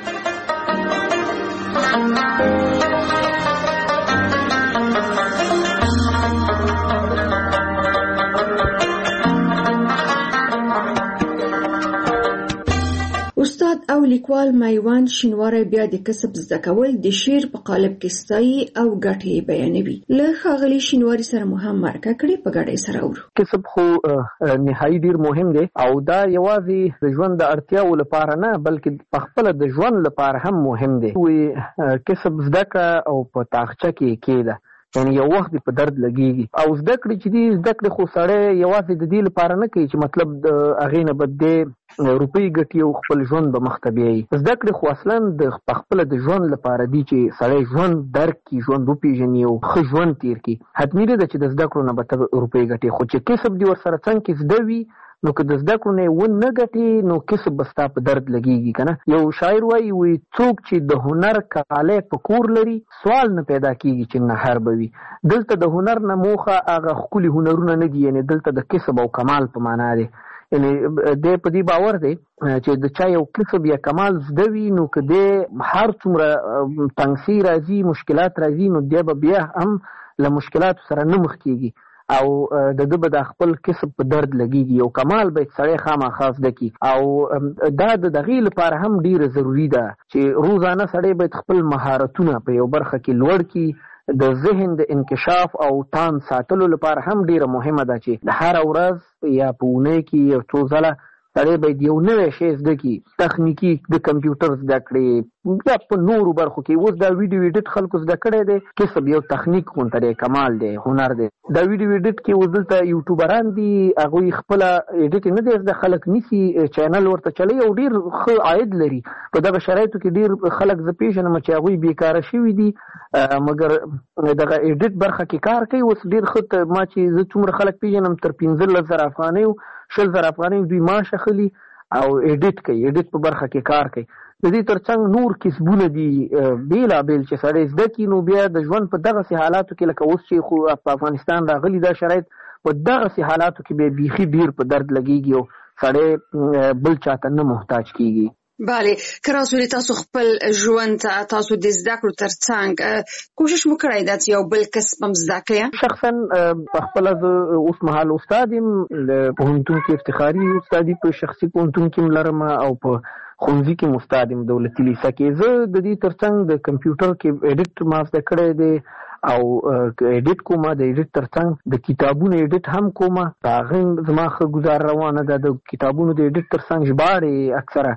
استاد او لیکوال میوان شینواری بیا د کسب زده کول د شعر په قالب کې ستایي او ګټې بیانوي. له ښاغلي شینواری سره مو هم مرکه کړې په ګډه سره اورو. کسب خو نهایي ډیر مهم دی او دا یوازې د ژوند د اړتیاو لپاره نه بلکې په خپل د ژوند لپاره هم مهم دی. وی کسب زده کړه او په تاخچه کې کېده یعنی یو وخت په درد لګیږي او زده کړې چې دي زده کړې خو سړی یوازې د دې لپاره نه کوي چې مطلب د هغې نه به دې روپۍ ګټي او خپل ژوند به مخ ته بیایي. زده کړې خو اصلا د خپله د ژوند لپاره دي چې سړی ژوند درک کړي ژوند وپېژني او ښه ژوند تېر کړي. حتمي نه ده چې د زده کړو نه به ته روپۍ ګټې خو چې کسب دي ورسره څنګ کې زده وي نو که د زده کړو نه یې ونه ګټې نو کسب به ستا په درد لګېږي که نه. یو شاعر وایي وایي څوک چې د هنر کالی په کور لري سوال نه پیدا کېږي چې نهر به وي. دلته د هنر نه موخه هغه ښکلي هنرونه نه دي یعنې دلته د کسب او کمال په معنا دی یعنې دی په دې باور دی چې د چا یو کسب یا کمال زده وي نو که دی هر څومره تنګسي راځي مشکلات راځي نو دی به بیا هم له مشکلاتو سره نه مخ کېږي او د ده به د خپل کسب په درد لګېږي. یو کمال باید سړی خامخا زده کړي او دا د دغې لپاره هم ډېره ضروري ده چې روزانه سړی باید خپل مهارتونه په یو برخه کې لوړ کړي. د ذهن د انکشاف او تان ساتلو لپاره هم ډیره مهمه ده چې د هر ورځ یا په اونۍ کې یو څو ځله سړی باید یو نوی شی زده کړي. تخنیکي د کمپیوټر زده کړي یا په نورو برخو کې اوس دا ویډیو ایډیټ خلکو زده کړی دی کسب یو تخنیک غونته دی کمال دی هنر دی. دا ویډیو ایډیټ کې اوس دلته یوټیوبران دي هغوی خپله ایډیټ نه دی زده خلک نیسي چینل ورته چلوي او ډېر ښه عاید لري. په دغه شرایطو کې ډېر خلک زه پېژنم چې هغوی بیکاره شوي دي مګر دغه ایډیټ برخه کې کار کوي. اوس ډېر ښه ما چې زه څومره خلک پېژنم تر پنځلس زره افغانیو شل زره افغانیو دوی معاش اخلي او ایډیټ کوي ایډیټ په برخه کې کار کوي. د دې ترڅنګ نور کسبونه دي بېلابېل چې سړی زده کړي نو بیا د ژوند په دغسې حالاتو کې لکه اوس چې خو په افغانستان راغلي دا شرایط په دغسې حالاتو کې بیا بیخي ډېر په درد لګېږي او سړی بل چاته نه محتاج کېږي. بله که راځو تاسو خپل ژوند ته تاسو د زده کړو ترڅنګ کوشش مو کړی ده چې یو بل کسب هم زده کړئ؟ شخصا په خپله زه اوس مهال استاد یم د پوهنتون کې افتخاري استادي په شخصي پوهنتون کې م لرم او په ښوونځي کې م استاد یم دولتي لیسه کې. زه د دې ترڅنګ د کمپیوټر کې ایډیټ ما زده کړی دی او ایډیټ کومه د ایډیټ ترڅنګ د کتابونو ایډیټ هم کومه. په هغې زما ښه ګزار روانه ده. د کتابونو د ایډیټ ترڅنګ ژباړې اکثره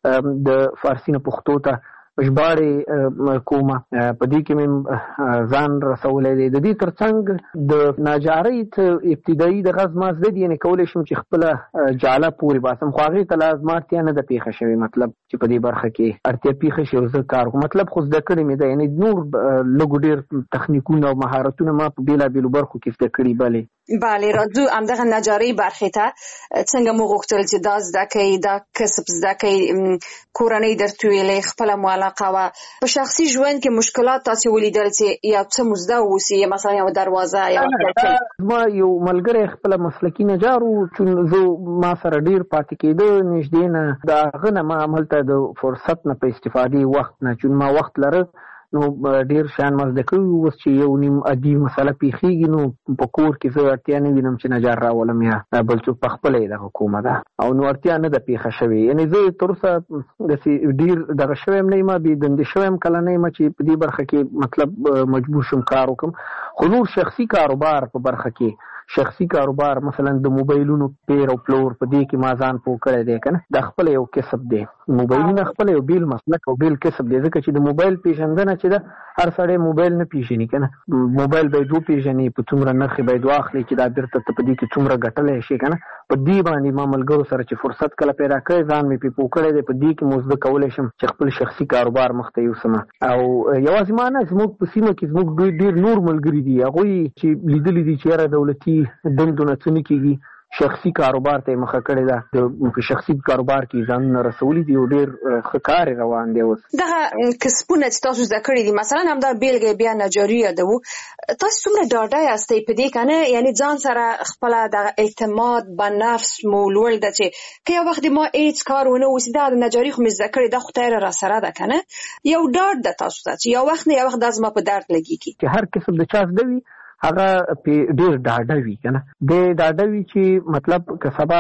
د فارسي نه پښتو ته ژباړې کومه په دې کې مې ځان رسولی دی. د دې ترڅنګ د ناجارۍ ابتدایي دغه زما زده دي یعنې کولی شم چې خپله جاله پورې باسم خو هغې ته لا زما اړتیا نه ده پیښه شوې مطلب چې په دې برخه کې اړتیا پیښه شي او زه کار کوم مطلب خو زده کړې مې ده یعنې نور لږو ډېر تخنیکونه او مهارتونه ما په بېلابېلو برخو کې زده کړي. بلې بله راځو همدغه نجاري برخې ته. څنګه مو غوښتل چې دا زده کوئ، دا کسب زده کوئ، کورنۍ درته ویلې، خپله مو علاقه وه، په شخصي ژوند کې مشکلات تاسې ولیدل چې یو څه مو زده واوسي، مثلا یو دروازه یا ما یو ملګری خپله مسلکي نجار و چې زه ما سره ډېر پاتې کېده نږدې نه، د هغه نه ما هملته د فرصت نه په استفادې وخت نه چې ما وخت لره نو ډیر شان ما زده کړي. اوس چې یو نیم عادي مسله پیښیږي نو په کور کې زه اړتیا نه وینم چې نجار راولم یا بل څوک په خپله یې دغه کومه ده او نو اړتیا نه ده پیښه شوې. یعنې زه تر اوسه داسې ډېر دغه شوی یم نه یم، بې دندې شوی یم کله نه یم چې په دې برخه کې مطلب مجبور شم کار وکړم. خو نور شخصي کاروبار په برخه کې شخصي کاروبار مثلا د موبایلونو پیر او پلور په دې کې ما ځان پوه کړی دی که نه، دا خپله یو کسب دی. موبایلونه خپله یو بیل مسلک او بیل کسب دی، ځکه چې د موبایل پېژندنه چې ده هر سړی موبایل نه پېژني که نه، موبایل باید وپېژني، په څومره نرخې باید واخلي چې دا بېرته ته په دې کې څومره ګټلی شي که نه. په دې باندې ما ملګرو سره چې فرصت کله پیدا کړی ځان مې پې پوه کړی دی، په دې کې مو زده کولی شم چې خپل شخصي کاروبار مخته یوسم. او یوازې ما نه، زموږ په سیمه کې زموږ ډېر نور ملګري دي، هغوی چې لیدلي دي چې یاره دولتي دندو نه څه نه کېږي، شخصي کاروبار ته یې مخه کړې ده، په شخصي کاروبار کې ځانونه رسولي دي او ډېر ښه کار یې روان دی. اوس دغه کسبونه چې تاسو زده کړي دي، مثلا همدا بېلګه بیا نجاري یادوو، تاسو څومره ډاډه یاستئ په دې که نه؟ یعنې ځان سره خپله دغه اعتماد به نفس مو لوړ ده چې که یو وخت ما هېڅ کار ونه اوسي، دا د نجاري خو مې زده کړې، دا خدای را سره ده که نه، یو ډاډ ده تاسو ته چې یو وخت نه یو وخت دا زما په درد لګېږي. چې هر کسب د چا زده وي هغه پې ډېر ډاډه وي که نه، دی ډاډه وي چې مطلب که سبا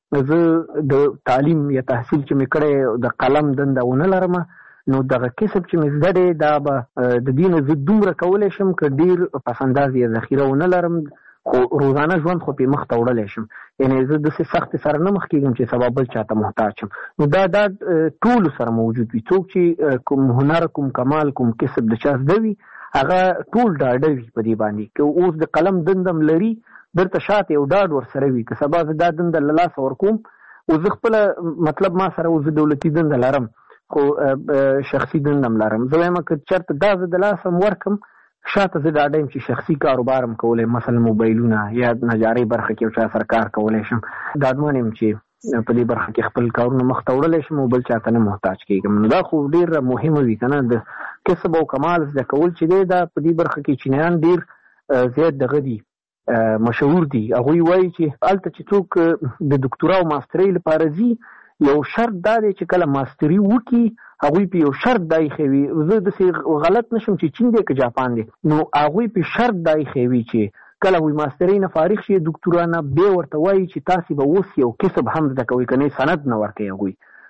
زه د تعلیم یا تحصیل چې مې کړی د قلم دنده ونه لرم نو دغه کسب چې مې زده دی دا به د دې نه زه دومره کولی شم که ډېر پس انداز یا ذخیره ونه لرم خو روزانه ژوند خو پې مخ ته وړلی شم. یعنې زه داسې سختې سره نه مخ کېږم چې سبا بل چا ته محتاج شم. نو دا دا ټولو سره موجود وي، څوک چې کوم هنر کوم کمال کوم کسب د چا زده وي هغه ټول ډاډه وي په دې باندې، که اوس د قلم دندم لري درته شاته یو ډاډ ورسره وي، که سبا زه دا دنده له لاسه ورکوم او زه خپله مطلب ما سره اوس دولتي دنده لرم خو شخصي دندم لرم، زه وایم که چېرته دا زه د لاسه م ورکم شاته زه ډاډه یم چې شخصي کاروبار هم کولی، مثلا موبایلونه یا نجارۍ برخه کې یو چا سره کار کولی شم، ډاډمن یم چې په دې برخه کې خپل کارونه مخته وړلی شم او بل چا ته نه محتاج کېږم. نو دا خو ډېره مهمه وي که نه، د کسب او کمال زده کول چې دی دا په دې برخه کې چینیان ډېر زیات دغه دي مشهور دي. هغوی وایي چې هلته چې څوک د دکتورا او ماسترۍ لپاره ځي یو شرط دا دی چې کله ماستري وکړي هغوی په یو شرط دا ایښی وي، زه داسې غلط نشم چې چین دی که جاپان دی، نو هغوی په شرط دا ایښی وي چې کله وي ماسترۍ نه فارغ شي دکتورا نه بیا ورته وایي چې تاسې به اوس یو کسب هم زده کوئ، که نه سند نه ورکوي هغوی.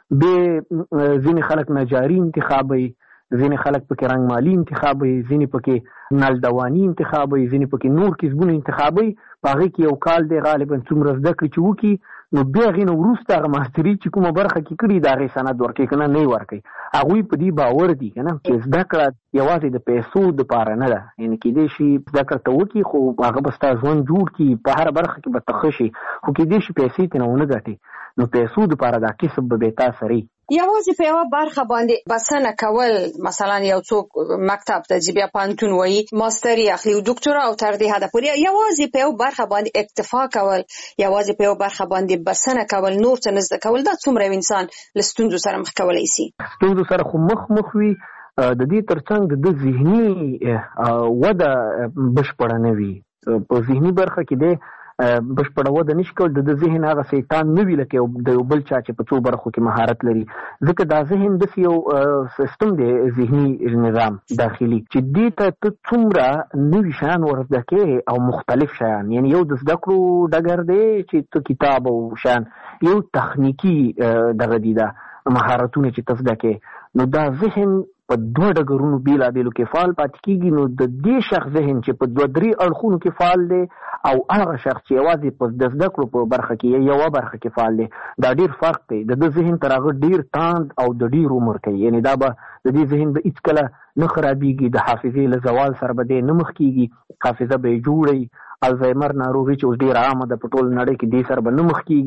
بیا ځینې خلک نجاري انتخابوي، ځینې خلک پکې رنګمالي انتخابوي، ځینې پکې نلدواني انتخابوي، ځینې پکې نور کسبونه انتخابوي. په هغې کې یو کال دی غالبا څومره زده کړي چې وکړي نو بیا هغې نه وروسته هغه ماستري چې کومه برخه کې کړي د هغې سند ورکوي که نه نه یې ورکوي. هغوی په دې باور دي که نه چې زده کړه یوازې د پیسو دپاره نه ده، یعنې کېدای شي زده کړه ته وکړي خو هغه به ستا ژوند جوړ کړي، په هره برخه کې به ته ښه شي، خو کېدای شي پیسې ترې نه ونه ګټې، نو پیسو دپاره دا کسب به بې تا سري. یوازې په یوه برخه باندې بسنه کول، مثلا یو څوک مکتب ته ځي بیا پوهنتون وایي ماستري اخلي او دکتورا او تر دې حده پورې یوازې په یوه برخه باندې اکتفا کول، یوازې په یوه برخه باندې بسنه کول، نور څه نه زده کول، دا څومره یو انسان له ستونزو سره مخ کولی شي؟ ستونزو سره خو مخ مخ وي، د دې تر څنګ د ده ذهني وده بشپړه نه وي. په ذهني برخه کې دی بشپړه وده نشي کول، د ده ذهن هغه شیطان نه وي لکه د یو بل چا چې په څو برخو کې مهارت لري، ځکه دا ذهن داسې یو سیستم دی ذهني نظام داخلي چې دې ته ته څومره نوي شیان ور زده کوې او مختلف شیان، یعنې یو د زده کړو ډګر دی چې ته کتاب او شیان، یو تخنیکي دغه دي دا مهارتونه چې ته زده کوې، نو دا ذهن په دوه ډګرونو بېلابېلو کې فعال پاتې کېږي. نو د دې شخص ذهن چې په دوه درې اړخونو کې فعال دی او هغه شخص چې یوازې په د زده کړو په برخه کې یوه برخه کې فعال دی، دا ډېر فرق دی. د ده ذهن تر هغه ډېر تاند او د ډېر عمر کوي، یعنې دا به د دې ذهن به هېڅکله نه خرابېږي، د حافظې له زوال سره به دی نه مخ کېږي، حافظه به یې جوړوي، الزایمر ناروغي چې اوس ډېره عامه ده په ټول نړۍ کې دې سره به نه مخ کېږي.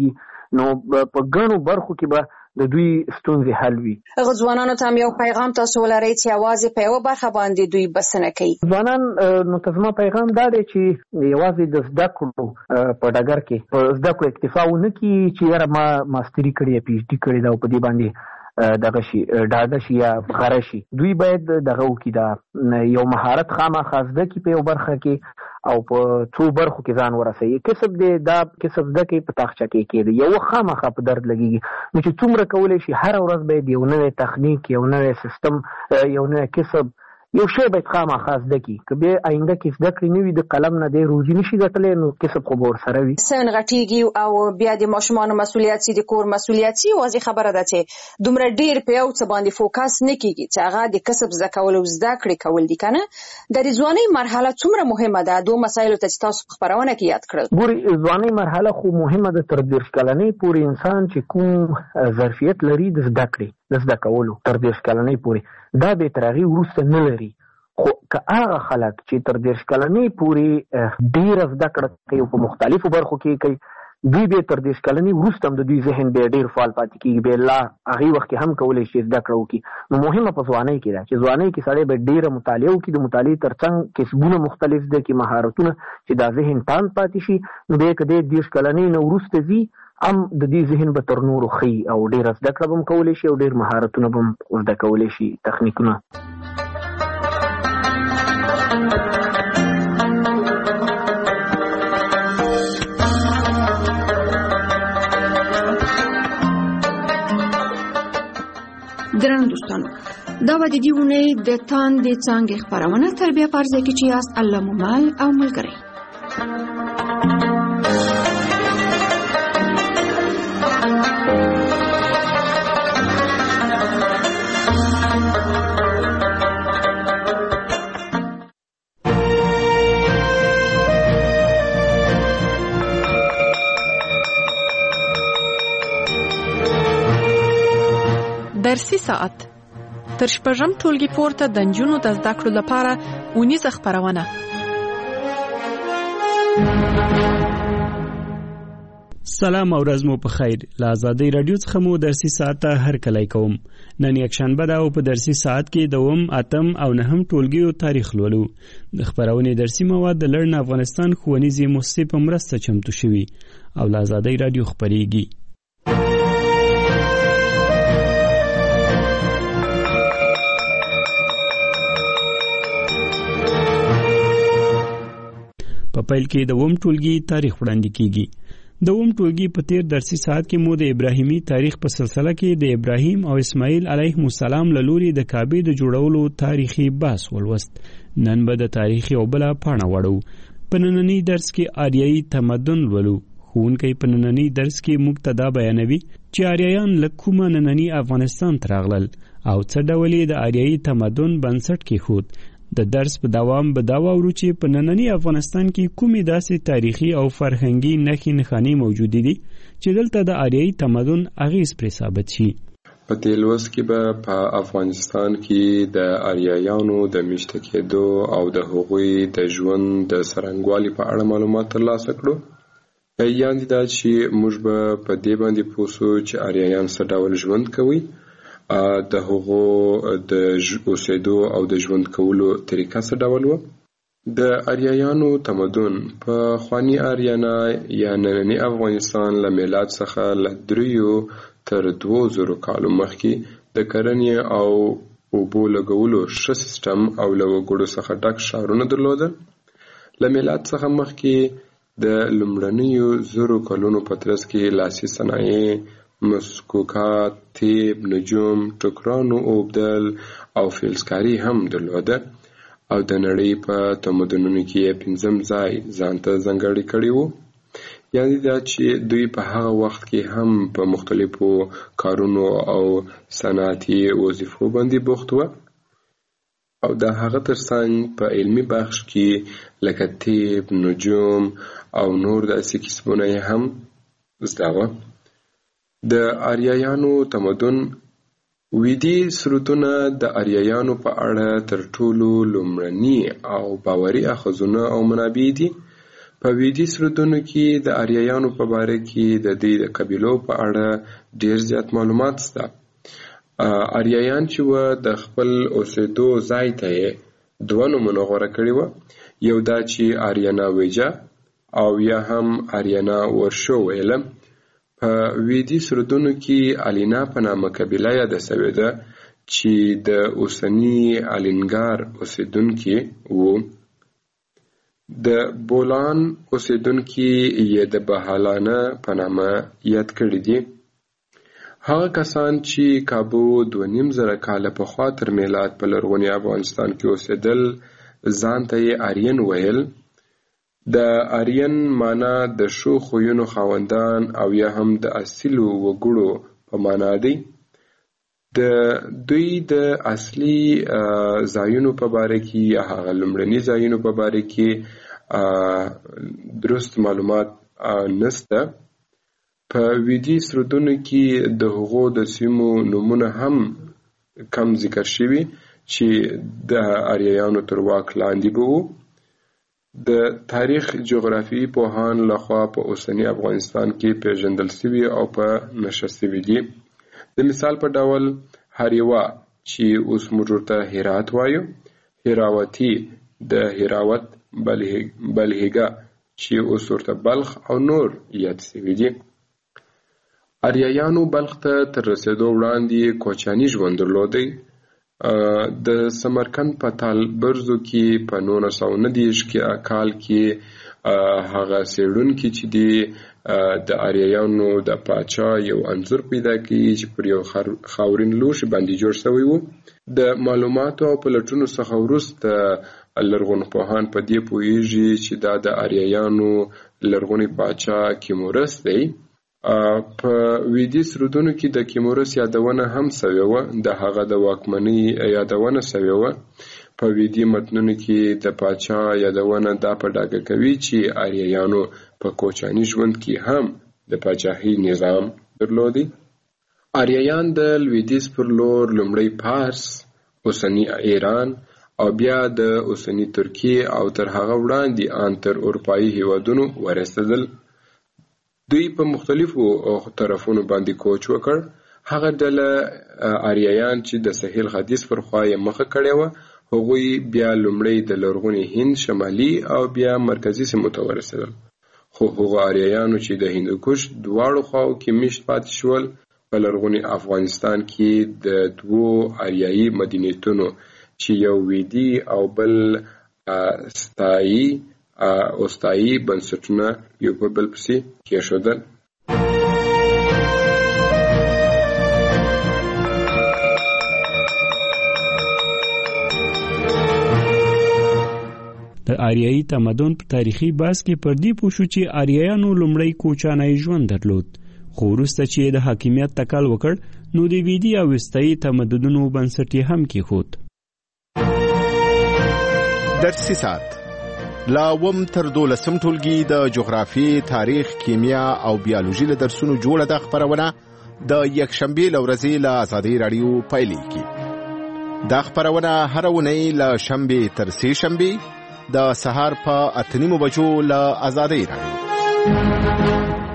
نو په ګڼو برخو کې به د دوی ستونزې حل وي. هغه ځوانانو ته یو پیغام تاسو ولرئ چې یوازې په یوه برخه باندې دوی بسنه کوي. ځوانان نو ته زما پیغام دا دی چې یوازې د زده کړو په ډګر کې په زده کړو اکتفا ونه کړي چې یاره ما ماستري کړې پی ایچ ډي کړې ده او په دې باندې دغه شي ډاډه شي یا غره شي. دوی باید دغه وکړي، دا یو مهارت خامخا زده کړي په یو برخه کې او په څو برخو کې ځان ورسوي. کسب دی دا کسب زده کوي په تاخچه کې کېږي، یو خامخا په درد لګېږي. نو چې څومره کولی شي هره ورځ باید یو نوی تخنیک، یو نوی سیستم، یو نوی کسب، یو شی باید خامخا زده کړي. که بیا آینده کې زده کړې نه وي د قلم نه دی روزي نشي ګټلی، نو کسب خو به ورسره وي. څه نغټېږي او بیا د ماشومانو مسؤلیت سي، د کور مسؤلیت سي. واضح خبره ده چې دومره ډېر په یو څه باندې فوکس نه کېږي چې هغه د کسب زده کول او زده کړې کول دي که نه. د ځوانۍ مرحله څومره مهمه ده؟ دو مسایلو ته چې تاسو په خپرونه کې یاد کړل. ګورې ځوانۍ مرحله خو مهمه ده تر دېرش کلنۍ پورې انسان چې کوم ظرفیت لري د زده کړې د زده کولو تر دېرش کلنۍ پورې، دا به تر هغې وروسته نه لري. خو که هغه خلک چې تر دېرش کلنۍ پورې ډېره زده کړه کوي په مختلفو برخو کې کوي، دوی بیا تر دېرش کلنۍ وروسته هم د دوی ذهن بیا ډېر فعال پاتې کېږي، بیا لا هغې وخت کې هم کولی شي زده کړه وکړي. نو مهمه په ځوانۍ کې ده چې ځوانۍ کې سړی باید ډېره مطالعه وکړي، د مطالعې تر څنګ کسبونه مختلف زده کړي، مهارتونه چې دا ذهن تاند پاتې شي. نو بیا که دی دېرش کلنۍ نه وروسته ځي هم د دې ذهن به تر نورو ښه او ډېره زده کړه به هم کولی شي او ډېر مهارتونه به هم زده کولی شي، تخنیکونه. درنو دوستانو، دا به د دې اونۍ د تاندې څانګې خپرونه تربیه په ارزه کې چې یاست الله مومل او ملګری. درسي ساعت تر شپږم ټولګي پورته د نجونو د زده کړو لپاره اونیزه خپرونه. سلام او ورځ مو په خیر. له ازادۍ راډیو څخه مو درسي ساعت ته هرکلی کوم. نن یکشنبه ده او په درسي ساعت کې دوم، اتم او نهم ټولګیو تاریخ لولو. د خپرونې درسي مواد د لړن افغانستان ښوونیزې مؤسسې په مرسته چمتو شوي او له ازادۍ راډیو خپرېږي. په پیل کې د اووم ټولګي تاریخ وړاندې کیږي. د اووم ټولګي په تیر درسي ساعت کې مو د ابراهیمي تاریخ په سلسله کې د ابراهیم او اسماعیل علیهم السلام له لوري د کعبې د جوړولو تاریخي بحث ولوست. نن به د تاریخ یو بله پاڼه وړو. په ننني درس کې آریایي تمدن لولو. ښوونکی په ننني درس کې موږ ته دا بیانوي چې آریایان له کومه ننني افغانستان ته راغلل او څه ډول یې د آریایي تمدن بنسټ کېښود. د درس په دوام به دا واورو چې په ننني افغانستان کې کومې داسې تاریخي او فرهنګي نښې نښانې موجودې دي چې دلته د آریایي تمدن اغېز پرې ثابت شي. په دې لوست کې به په افغانستان کې د آریایانو د میشته کېدو او د هغوی د ژوند د څرنګوالي په اړه معلومات ترلاسه کړو. یعنې دا چې موږ به په دې باندې پوه شو چې آریایان څه ډول ژوند کوي، د هغو د اوسېدو او د ژوند کولو طریقه څه ډول وه. د آریایانو تمدن په خواني آریانا یا ننني افغانستان له میلاد څخه له دریو تر دوو زرو کالو مخکې د کرنې او اوبو لګولو ښه سیستم او له وګړو څخه ډک ښارونه درلودل. له میلاد څخه مخکې د لومړنیو زرو کلونو په ترڅ کې لاسي صنایع، مسکوکات، تیب، نجوم، ټوکرانو اوبدل او فلزکاري هم درلوده او د نړۍ په تمدنونو کې یې پنځم ځای ځان ته ځانګړی کړی و. یعنې دا چې دوی په هغه وخت کې هم په مختلفو کارونو او صنعتي وظیفو باندې بوخت و او د هغه ترڅنګ په علمي بخش کې لکه تیب، نجوم او نور داسې کسبونه یې هم زده وه. د آریایانو تمدن ویدي سرودونه د آریایانو په اړه تر ټولو لومړني او باوري اخذونه او منابع دي. په ویدیس ردونو کې د آریایانو په باره کې د دې د قبیلو په اړه ډیر زیات معلومات شته. آریایان چې و د خپل اوسېدو ځای ته یې دوه نومونه غوره کړي وه، یو دا چې آریانا ویجا او یا هم آریانا ورشو ویله. په ویدیس ردونو کې الینا په نامه قبیله یاده سوې ده چې د اوسني الینګار اوسېدونکي وو. د بولان اوسېدونکي یې د بهالانه په نامه یاد کړي دي. هغه کسان چې کابو دوه نیم زره کاله پخوا تر میلاد په لرغوني افغانستان کې اوسېدل ځان ته یې آرین ویل. د آرین معنا د ښو خویونو خاوندان او یا هم د اصیلو وګړو په معنا دی. د دوی د اصلي ځایونو په باره کې یا هغه لومړني ځایونو په باره کې درست معلومات نشته. په ویدیس ردونو کې د هغو د سیمو نومونه هم کم ذکر شوي چې د آریایانو تر واک لاندې به وو. د تاریخ جغرافیایي پوهان لخوا په اوسني افغانستان کې پیژندل شوي او په نښه شوي دي. د مثال په ډول هریوا چې اوس موږ ورته هرات وایو، هراوتی د هراوت، بلهیګا چې اوس ورته بلخ او نور یاد شوي دي. آریایانو بلخ ته تر رسېدو وړاندې کوچاني ژوند درلودی. د سمرقند په تالبرزو کې په نولس سوه نهه دېرش کال کې هغه څېړونکي چې دي د آریایانو د پاچا یو انځور پیدا کړي چې پر یو خاورین لوښي باندې جوړ شوی و. د معلوماتو او پلټونو څخه وروسته لرغونپوهان په دې پوهیږي چې دا د آریایانو لرغونی پاچا کیمورس دی. په ویدیس ردونو کې د کیمورس یادونه هم سوې وه، د هغه د واکمنۍ یادونه سوې وه. په ویدي متنونو کې د پاچا یادونه دا په ډاګه کوي چې آریایانو په کوچاني ژوند کې هم د پاچاهۍ نظام درلودی. آریایان د لویدیځ پر لور لومړی پارس، اوسني ایران او بیا د اوسني ترکیې او تر هغه وړاندې ان تر اروپایي هیوادونو ورسېدل. دوی په مختلفو طرفونو باندې کوچ وکړ. هغه ډله آریایان چې د ساحل ختیځ پر خوا یې مخه کړې وه، هغوی بیا لومړی د لرغوني هند شمالي او بیا مرکزي سیمو ته ورسېدل. خو هغو آریایانو چې د هندوکش دواړو خواو کې میشت پاتې شول، په لرغوني افغانستان کې د دوو آریایي مدنیتونو چې یو ویدي او بل ستایي اوستایي بنسټونه یو په بل پسې کېښودل. د آریایي تمدن په تاریخي بحث کې پر دې پوه شو چې آریایانو لومړی کوچانی ژوند درلود، خو وروسته چې د حاکمیت تکل وکړ نو د ویدي او وستایي تمدنونو بنسټ یې هم کېښود. درسي ساعت لا وم تر دولسم ټولګي د جغرافي، تاریخ، کیمیا او بیولوژي له درسونو جوړه د خبرونه د یکشنبې له ورځې له آزادۍ راډیو پیلېږي. دا خبرونه هره اونۍ له شنبې تر سې شنبې د سهار په اته نیمو بجو له آزادۍ راډیو.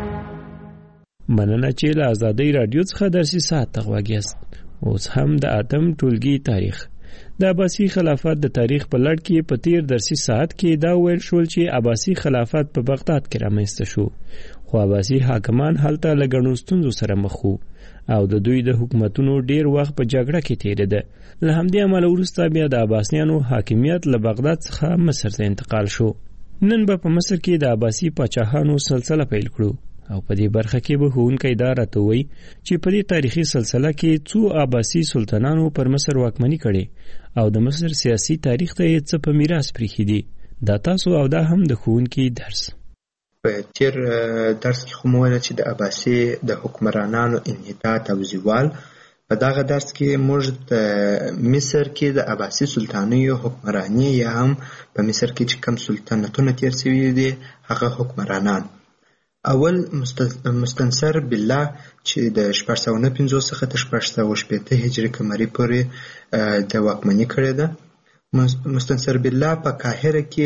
مننه چې له آزادۍ راډیو څخه درسي ساعت ته غوږ یاست. اوس هم د اتم ټولګي تاریخ. د عباسي خلافت د تاریخ په لړ کې په تیر درسي ساعت کې دا ویل شول چې عباسي خلافت په بغداد کې رامنځته شو، خو عباسي حاکمان هلته له ګڼو ستونزو سره مخ وو او د دوی د حکومتونو ډیر وخت په جګړه کې تیریده. له همدې امله وروسته بیا د عباسیانو حاکمیت له بغداد څخه مصر ته انتقال شو. نن به په مصر کې د عباسي پاچاهانو سلسله پیل کړو او په دې برخه کې به ښوونکی دا راته وایي چې په دې تاریخي سلسله کې څو عباسي سلطانانو پر مصر واکمني کړې او د مصر سیاسي تاریخ ته یې څه په میراث پریښي دي. دا تاسو او دا هم د ښوونکي درس. په تیر درس کې خو مو ویل چې د عباسي د حکمرانانو انحطاط او زوال. په دغه درس کې موږ د مصر کې د عباسي سلطانیو حکمراني یا هم په مصر کې چې کوم سلطنتونه تیر شوي دي هغه حکمرانان. اول مستنصر بالله چې د شپږ سوه نهه پنځوس څخه تر شپږ سوه شپېته هجري قمري پورې د واکمني کړې ده. مستنصر بالله په قاهره کې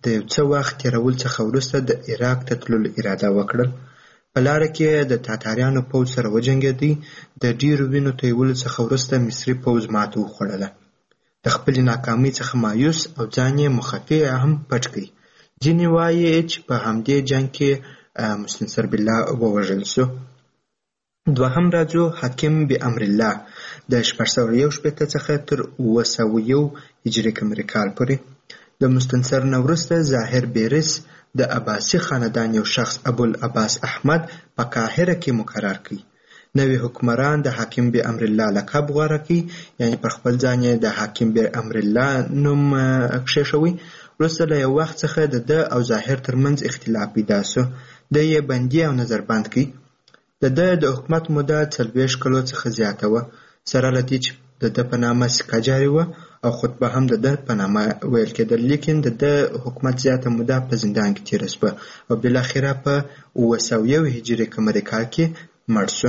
د یو څه وخت تېرول څخه وروسته د عراق ته تللو اراده وکړل. په لاره کې د تاتاریانو پوځ سره وجنګېدی. د ډیرو وینو تویولو څخه وروسته مصري پوځ ماته وخوړله. د خپلې ناکامۍ څخه مایوس او ځان یې مخفي هم پټ کړ. ځینې وایي چې په همدې جنګ کې مستنصر بالله ووژل شو. دوهم راځو حاکم بامر الله د شپږ سوه یو شپېته څخه تر اوه سوه یو هجري قمري کال پورې. د مستنصر نه وروسته ظاهر بیرس د عباسي خاندان یو شخص ابوالعباس احمد په قاهره کې مقرر کړ. نوی حکمران د حاکم بامر الله لقب غوره کړ، یعنی پر خپل ځان یې د حاکم بامر الله نوم کښېښوی. وروسته له یو وخت څخه د ده او ظاهر ترمنځ اختلاف پیدا شو. ده یې بندي او نظربند کړ. د ده د حکومت موده څلوېښت کلو څخه زیاته وه، سره له دې چې د ده په نامه سکه جاري وه او خطبه هم د ده په نامه ویل کېدل. لیکن د ده حکومت زیاته موده په زندان کې تېره شوه او بالاخره په اوه سوه یو هجري قمري کال کې مړ شو.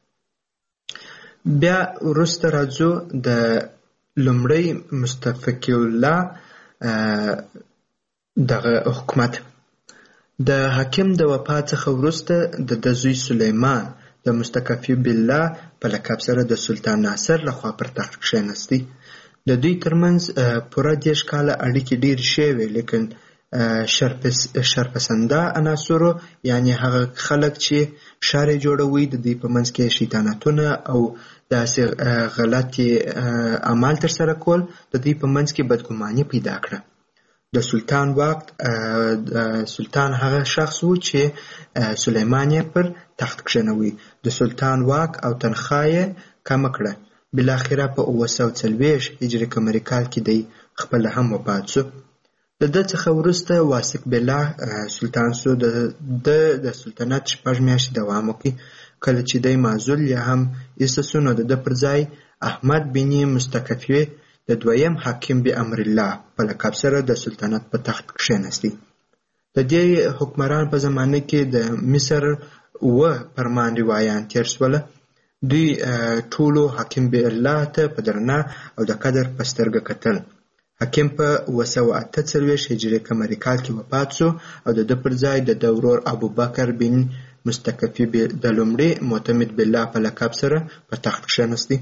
بیا وروسته راځو د لومړی مستفقی الله دغه حکومت. د حاکم د وفات څخه وروسته د ده زوی سلیمان د مستکفی بالله په لقب سره د سلطان ناصر لخوا پر تخت کښېنستی. د دوی ترمنځ پوره دېرش کاله اړیکې ډېرې ښې وې، لیکن شرپسنده عناصرو یعنې هغه خلک چې ښار یې جوړوي د دوی په منځ کې شیطانتونه او داسې غلطې اعمال ترسره کول د دوی په منځ کې بدګماني پیدا کړه. د سلطان واک سلطان هغه شخص و چې سلیمان یې پر تخت کښېنوي. د سلطان واک او تنخواه یې کمه کړه. بالاخره په اوه سوه څلوېښت هجري قمري کال کې دی خپله هم وفات شو. د ده څخه وروسته واثق بالله سلطان شو. د ده د سلطنت شپږ میاشتې دوام وکړ. کله چې دی معزول یا هم ایسته شو، نو د ده پر ځای احمد بن مستکفی د دویم حاکم بامر الله په لقب سره د سلطنت په تخت کښېنستی. د دې حکمران په زمانه کې د مصر اوه فرمان روایان تېر شوله. دوی ټولو حاکم بالله ته په درنه او د قدر په سترګه کتل. حاکم په اوه سوه اته څلوېښت هجري قمري کال کې وفات شو او د ده پر ځای د ده ورور ابوبکر بن مستکفی د لومړي معتمد بالله په لقب سره په تخت کښېنستی.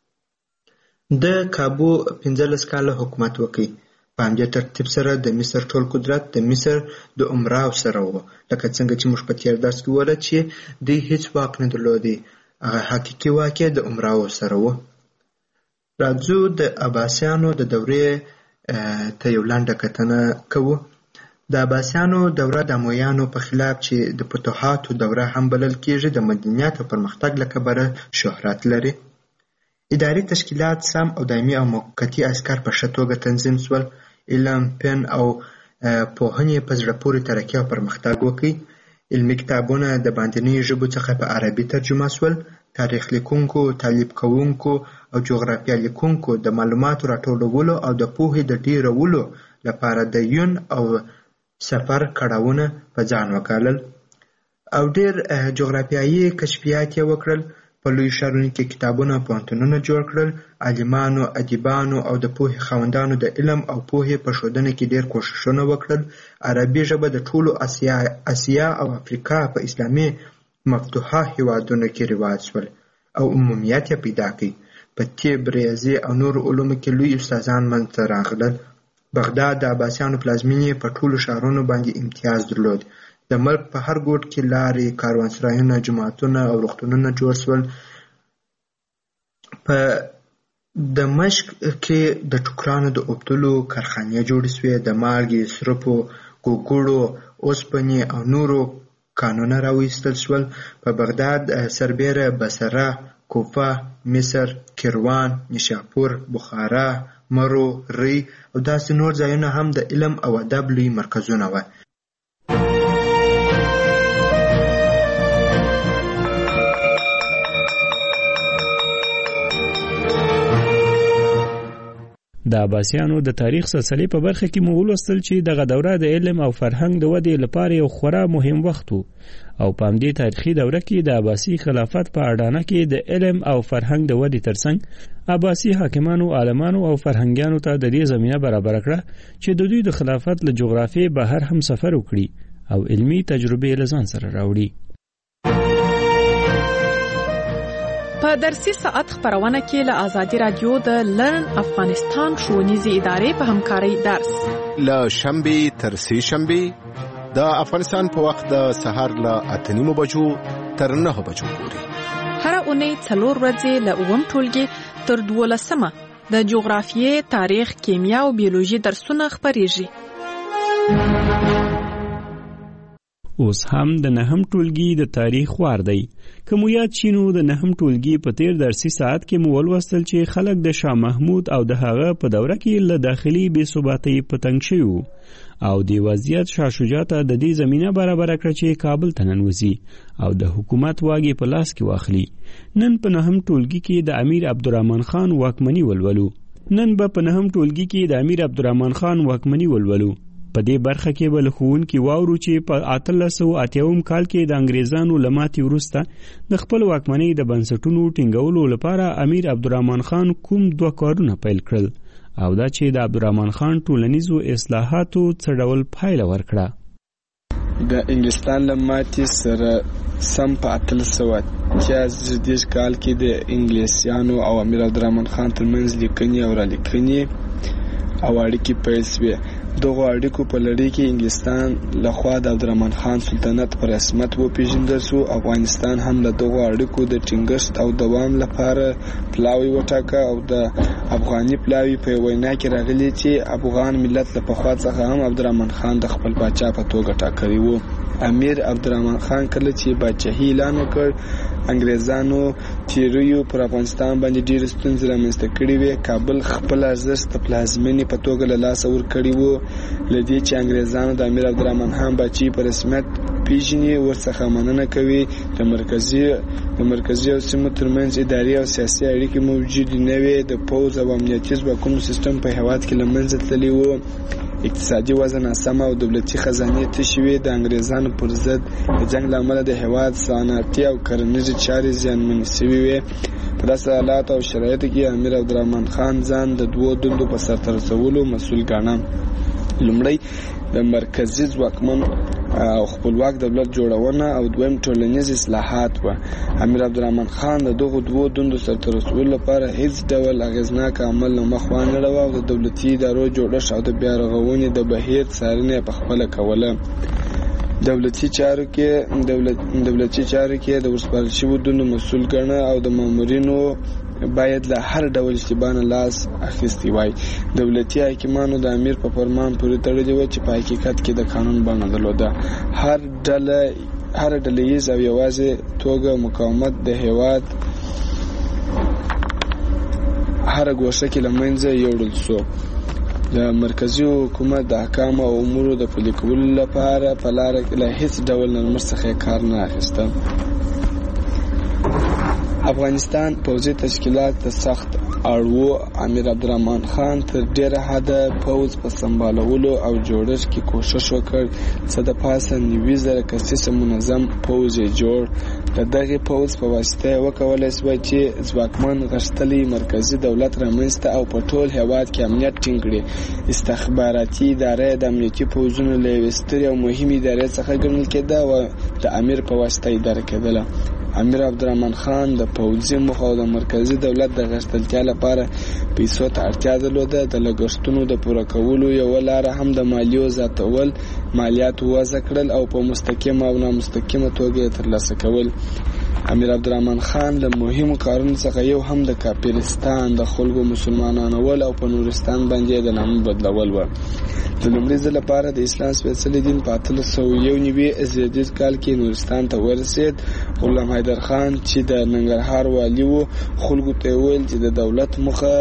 د کابو پنځلس کاله حکومت وکړ. په همدې ترتیب سره د مصر ټول قدرت د مصر د امراو سره و، لکه څنګه چې موږ په تېر درس کې وویل چې دوی هیڅ واک نه درلودی. هغه حقیقي واک د امراو سره و. راځو د عباسیانو د دورې ته یو لنډه کتنه کوو. د عباسیانو دوره د امویانو په خلاف چې د فتوحاتو دوره هم بلل کېږي د مدنیت او پرمختګ له کبله شهرت لري. اداري تشکیلات سم او دایمي او موقتي عسکر په ښه توګه تنظیم شول. علم، فن او پوهنې په زړه پورې ترقي او پرمختګ وکړي. علمي کتابونه د باندنیو ژبو څخه په عربي ترجمه شول. تاریخ لیکونکو، تعلیب کوونکو او جغرافیه لیکونکو د معلوماتو راټولولو او د پوهې د ډیرولو لپاره د یون او سفر کړاوونه په ځان وکالل او ډیر جغرافیایي کشفیات یې وکړل. په لوی ښارونو کې کتابونه او پوهنتونونه جوړ کړل. عالمانو، ادیبانو او د پوهې خاوندانو د علم او پوهې په ښودنه کې ډیر کوښښونه وکړل. عربي ژبه د ټولو اسیا اسیا او افریقا په اسلامي مفتوحه هیوادونو کې رواج شول او عمومیت یې پیدا کړ. په طب، ریاضي او نورو علومو کې لوی استادان منځته راغلل. بغداد د عباسیانو پلازمینې په ټولو ښارونو باندې امتیاز درلود. د ملک په هر ګوټ کې لارې، کاروانسرایونه، جوماتونه او روغتونونه جوړ شول. په دمشق کې د ټوکرانو د اوبدلو کارخانې جوړې شوې. د مالګې، سرپو، ګوګړو، اوسپنې او نورو کانونه راویستل شول. په بغداد سربیره بصره، کوفه، مصر، کیروان، نیشاپور، بخارا، مرو، ری او داسې نور ځایونه هم د علم او ادب لوی مرکزونه وو. د عباسیانو د تاریخ سلسله په برخه کې مو ولوستل چې دغه دوره د علم او فرهنګ د ودې لپاره یو خورا مهم وخت وو او په همدې تاریخي دوره کې د عباسي خلافت په اډانه کې د علم او فرهنګ د ودې ترڅنګ عباسي حاکمانو، عالمانو او فرهنګیانو ته د دې زمینه برابر کړه چې د دوی د خلافت له جغرافیې بهر هم سفر وکړي او علمي تجربې له ځان سره راوړي. په درسي ساعت خبرونه کې له آزادي رادیو د لرن افغانستان ښوونیزې ادارې په همکارۍ درس له شنبې تر سې شنبې د افغانستان په وخت د سهار له اته نیمو بجو تر نهه بجو پورې هر اونۍ څلور ورځې له اووم ټولګي تر دولسمه د جغرافیې، تاریخ، کیمیا او بیولوژي درسونه خپریږي. اوس هم د نهم ټولګي د تاریخ وار دی. کوم یاد شینو د نهم ټولګي په تیر درسي ساعت کې مو ولوستل چې خلک د شاه محمود او د هغه په دوره کې له داخلي بې ثباتۍ په تنګ شوي او د وضعیت شاه شجاع ته د دې زمینه برابر کړه چې کابل ته ننوځي او د حکومت واګې په لاس کې واخلي. نن په نهم ټولګي کې د امیر عبدالرحمن خان واکمني ولولو. نن به په نهم ټولګي کې د امیر عبدالرحمن خان واکمني ولولو. په دې برخه کې بل ښوونکي واورو چې په اتلس سوه اتیاوم کال کې د انګریزانو له ماتې وروسته د خپل واکمنۍ د بنسټونو ټینګولو لپاره امیر عبدالرحمن خان کوم دوه کارونه پیل کړل او دا چې د عبدالرحمن خان ټولنیزو اصلاحاتو څه ډول پایله ورکړه. د انګلستان له ماتې سره سم په اتلس سوه اتیا زیږدیز کال کې د انګلیسیانو او امیر عبدالرحمن خان ترمنځ لیکنې او رالیکنې او اړیکې پیل شوې. دغه اړیکو په لړۍ کې انګلستان لخوا د عبدالرحمن خان سلطنت په رسمیت وپېژندل شو. افغانستان هم له دغو اړیکو د ټینګښت او دوام لپاره پلاوی وټاکه او د افغاني پلاوی په وینا کې راغلی چې افغان ملت له پخوا څخه هم عبدالرحمن خان د خپل پاچا په توګه ټاکلی و. امیر عبدالرحمن خان کله چې پاچاهي اعلان وکړ انګریزانو تیریو پر افغانستان باندې ډېرې ستونزې رامنځته کړې وې. کابل خپل ارزښت د پلازمینې په توګه له لاسه ورکړی و. له دې چې انګریزانو د امیر عبدالرحمن خان پاچاهي په رسمیت پیژني ورڅخه مننه کوي. د مرکزي د مرکزي او سیمو ترمنځ اداري او سیاسي اړیکې موجودې نه وې. د پوځ او امنیتي ځواکونو سیستم په هېواد کې له منځه تللی و. اقتصادي وضع ناسمه او دولتي خزانې تشې وې. د انګریزانو پر ضد د جنګ له امله د هېواد صنعتي او کرنیزې چارې زیانمنې شوې وې. په داسې حالاتو او شرایطو کې امیر عبدالرحمن خان ځان د دوو دندو په سرته رسولو مسؤل ګاڼه. لومړی د مرکزي ځواکمن او خپلواک دولت جوړونه او دویم ټولنیز اصلاحات و. امیر عبدالرحمن خان د دغو دوو دندو سرته رسولو لپاره هیڅ ډول اغیزناک عمل نه مخ وانه اړوه او د دولتي ادارو جوړښت او د بیا رغونې د بهیر څارنه په خپله کوله. دولتي چارو کې دولت دولتي چارو کې د ورسپارل شویو دندو مسؤل ګڼه او د مامورینو باید له هر ډول اشتباه نه لاس اخیستی وای. دولتي حاکمانو د امیر په فرمان پورې تړلي و چې په حقیقت کې د قانون بڼه درلوده. هر ډله هر ډلهییز او یوازې توګه مقاومت د هېواد هر ګوشه کې له منځه یوړل سو. د مرکزي حکومت د احکامو او امورو د پلي کولو لپاره په لاره کې له هیڅ ډول نرمښت څخه کار نه اخیسته. افغانستان پوځي تشکیلات د سخت اړوو. امیر عبدالرحمن خان تر ډیره حده پوځ په سمبالولو او جوړښت کې کوشش وکړ. څه د پاسه نوي زره کسیزه منظم پوځ یې جوړ. د دغې پوځ په واسطه یې وکولی شوه چې ځواکمن غښتلی مرکزي دولت رامنځته او په ټول هېواد کې امنیت ټینګ کړي. استخباراتي اداره د امنیتي پوځونو له یوې سترې او مهمې ادارې څخه ګڼل کېده او د امیر په واسطه اداره کېدله. امیر عبدالرحمن خان د پوځي موخو او د مرکزي دولت د غښتلتیا لپاره پیسو ته اړتیا درلوده. د لګښتونو د پوره کولو یوه لاره هم د مالیو زیاتول، مالیات وضع کړل او په مستقیمه او نامستقیمه توګه یې ترلاسه کول. امیر عبدالرحمن خان له مهمو کارونو څخه یو هم د کافرستان د خلکو مسلمانانول او په نورستان باندې د نامه بدلول و. د لومړي ځل لپاره د اسلام سپېڅلي دین په اتلس سوه یو نوي زیږدیز کال کې نورستان ته ورسېد. غلام حیدر خان چې د ننګرهار والي و خلکو ته یې وویل چې د دولت موخه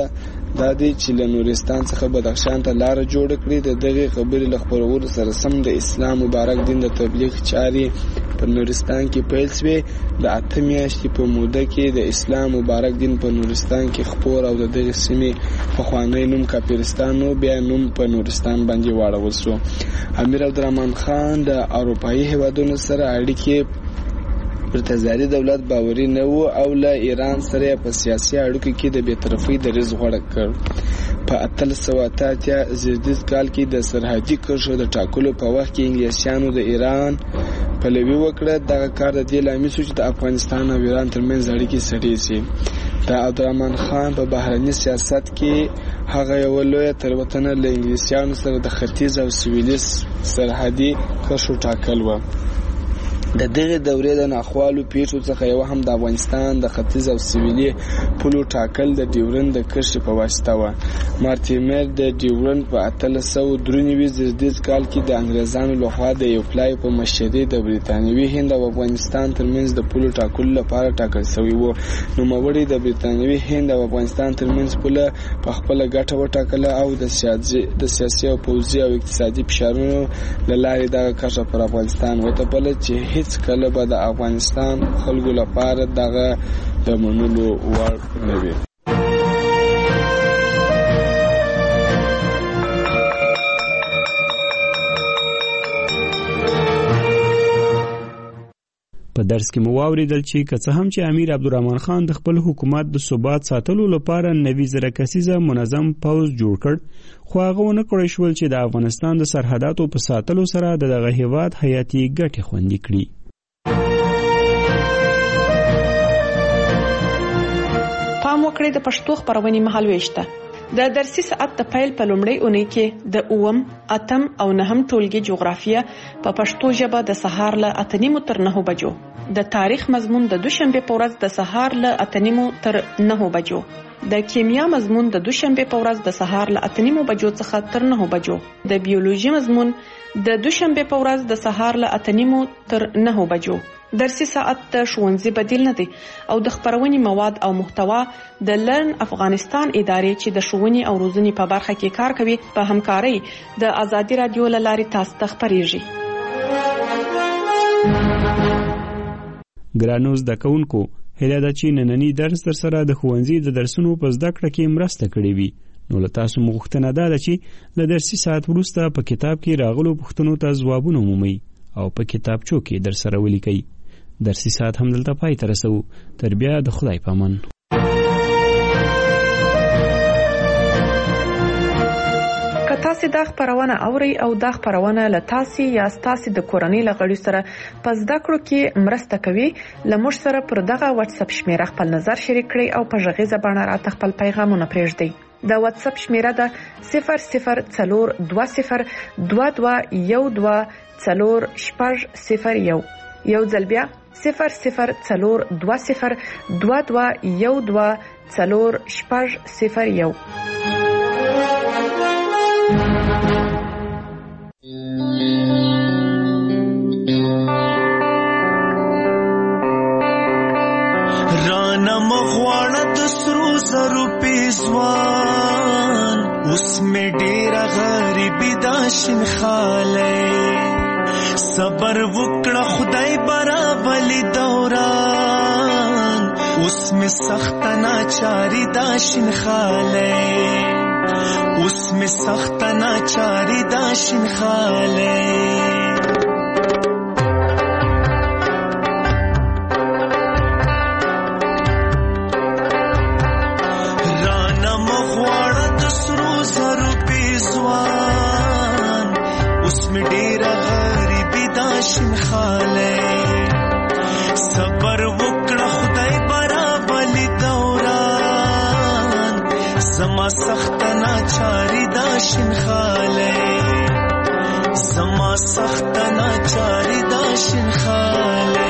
دا دی چې له نورستان څخه بدخشان ته لار جوړ کړي. د دغه خبرې له خبرولو سره سم د اسلام مبارک دین د تبلیغ چاري په نورستان کې پیل شوې. د اته میاشتې په موده کې د اسلام مبارک دین په نورستان کې خپور او د دغه سیمې په خوانی نوم کاپیرستان نو بیا نوم په نورستان باندې واړول شو. امیر عبدالرحمن خان د اروپایي هیوادونو سره اړیکې پر تزاري دولت باوري نه وو او له ایران سره په سیاسي اړیکو کې د بی‌طرفۍ دریځ غوړه کړ. په اتلس سوه اته اتیا زیږدیز کال کې د سرحدي کرښو د ټاکلو په وخت کې انګلیسیانو د ایران پلوي وکړه. دغه کار د دې لامل شو چې د افغانستان او ایران ترمنځ اړیکې سړې شي. د عبدالرحمن خان په بهرني سیاست کې هغه یو لویه تېروتنه له انګلیسیانو سره د ختیځ او سویلي سرحدي کرښو ټاکل و. د دغه دورې د ناخوالو پیښو څخه یو هم د افغانستان د ختیځ او سویلي پولو ټاکل د ډیورند د کرښې په واسطه و. مارټیمر د ډیورند په اتلس سوه درې نوي زیږدیز کال کې د انګریزانو لخوا د یو پلای په مشرۍ د برتانوي هند او افغانستان ترمنځ د پولو ټاکلو لپاره ټاکل شوی و. نوموړي د برتانوي هند او افغانستان ترمنځ پوله په خپله ګټه وټاکله او د سیاسي د سیاسي او پوځي او اقتصادي فشارونو له لارې دغه کرښه پر افغانستان وتپله چې هیڅ کله به د افغانستان خلکو لپاره دغه د منلو وړ نه وي. په درس کې مو واوریدل چې که څه هم چې امیر عبدالرحمن خان د خپل حکومت د ثبات ساتلو لپاره نوي زره کسیزه منظم پوځ جوړ کړ، خو هغه ونه کړی شول چې د افغانستان د سرحداتو په ساتلو سره د دغه هیواد حیاتي ګټې خوندي کړي. پام وکړئ د پښتو خبرونې مهالويشته. د درسي ساعت د پیل په لومړۍ اونۍ کې د اووم، اتم او نهم ټولګي جغرافیه په پښتو ژبه د سهار له اته نیمو تر نهو بجو، د تاریخ مضمون د دوشنبه په ورځ د سهار له اته نیمو تر نهو بجو، د کیمیا مضمون د دوشنبه په ورځ د سهار له اته نیمو بجو څخه تر نهو بجو، د بیولوژي مضمون د دوشنبه په ورځ د سهار له اته نیمو تر نهو بجو. درسي ساعت د ښوونځي بدیل نه دی او د خبرونې مواد او محتوا د لرن افغانستان ادارې چې د ښوونې او روزنې په برخه کې کار کوي په همکارۍ د آزادي رادیو له لارې تاسو ته خبرېږي. ګرانو زده کوونکو، هیله ده چې نننی درس در سره د ښوونځي د درسونو په زده کړه کې مرسته کړې وي. نو له تاسو مغوښتنه ده چې له درسي ساعت وروسته په کتاب کې راغلو پوښتنو ته ځوابونه ومومئ او په کتابچو کې در سره ولیکئ. درسي ساعت هم دلته پای ته رسو. تر بیا د خدای په امان. که تاسو دا خبرونه اورئ او دا خبرونه له تاسو یا تاسو د کورنۍ له غړي سره په زده کړو کې مرسته کوي، لمر سره پر دغه واتس اپ شمیره خپل نظر شریک کړئ او په ژغیزه باندې راته خپل پیغامونه پرېږدئ. د واتس اپ شمیره ده صفر صفر څلور دوه صفر دوه دوه یو دوه څلور شپږ صفر یو. یو ځل بیا صفر صفر څلور دوه صفر دوه دوه یو دوه څلور شپږ صفر یو. رانا مغواړه د سرو زرو پیزوان، اوس مې ډېره غریبي دا شین خالی، صبر وکړه خدای برابلی دوران، اوس مې سخت ناچاری دا شین خالی، اوس مې سخت ناچاری دا شین خالی. رانا مغواړه د سرو زرو پیزوان، اوس مې ډېره شین خاله، صبر وکړه خدای برابلی دوران، زما سخت ناچاری دا شین خاله، زما سخت ناچاری دا شین خاله.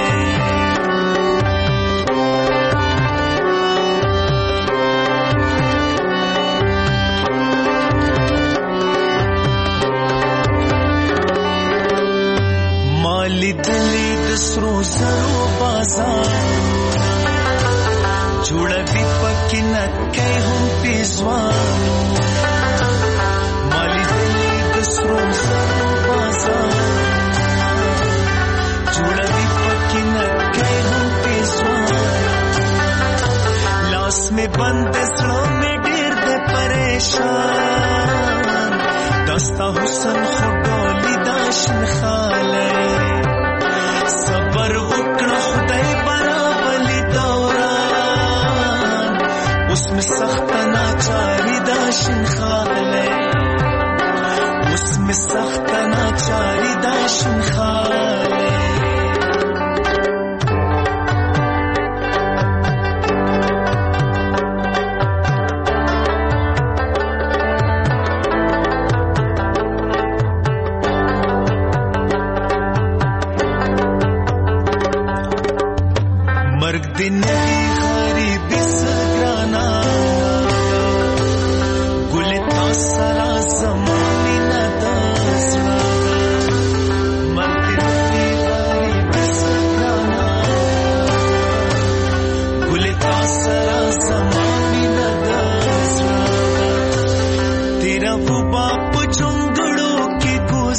مالی دلی د سرو زرو بازار، جوړوي پکې نکې هم پیزوانو مالی دلی د سرو زرو بازار جوړوي پکې نکې هم پیزوانو لاس میں بند زړه میں ډېر د پریشان دستا حسن خډولی دا شنخاله صبر وکړه خدای برابلی دوران اوس می سخت ناچاری دا شنخاله اوس می سخت ناچاری دا شنخاله نبی غریبی سگرانا گل تاسرا زمانی ندازنا مرد نبی غریبی سگرانا گل تاسرا زمانی ندازنا تیرا وہ باپ جنگڑوں کی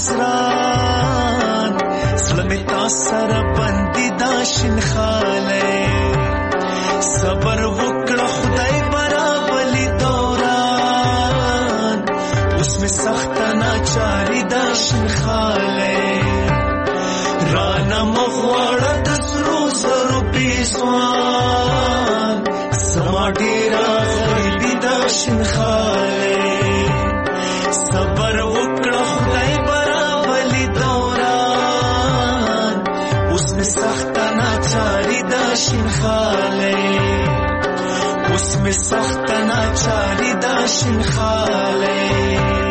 گزران سلم تاسرا بندی داشن خالے صبر وکړه خدای برابلی دوران اوس می سخت ناچاری دا شنخاله رانا مغواړه د سرو زرو پیسوان سما ډیرا غریبی دا شنخاله صبر وکړه خدای برابلی دوران اوس می سخت ناچاری دا شنخاله اوس می سخت ناچاری دا شنخاله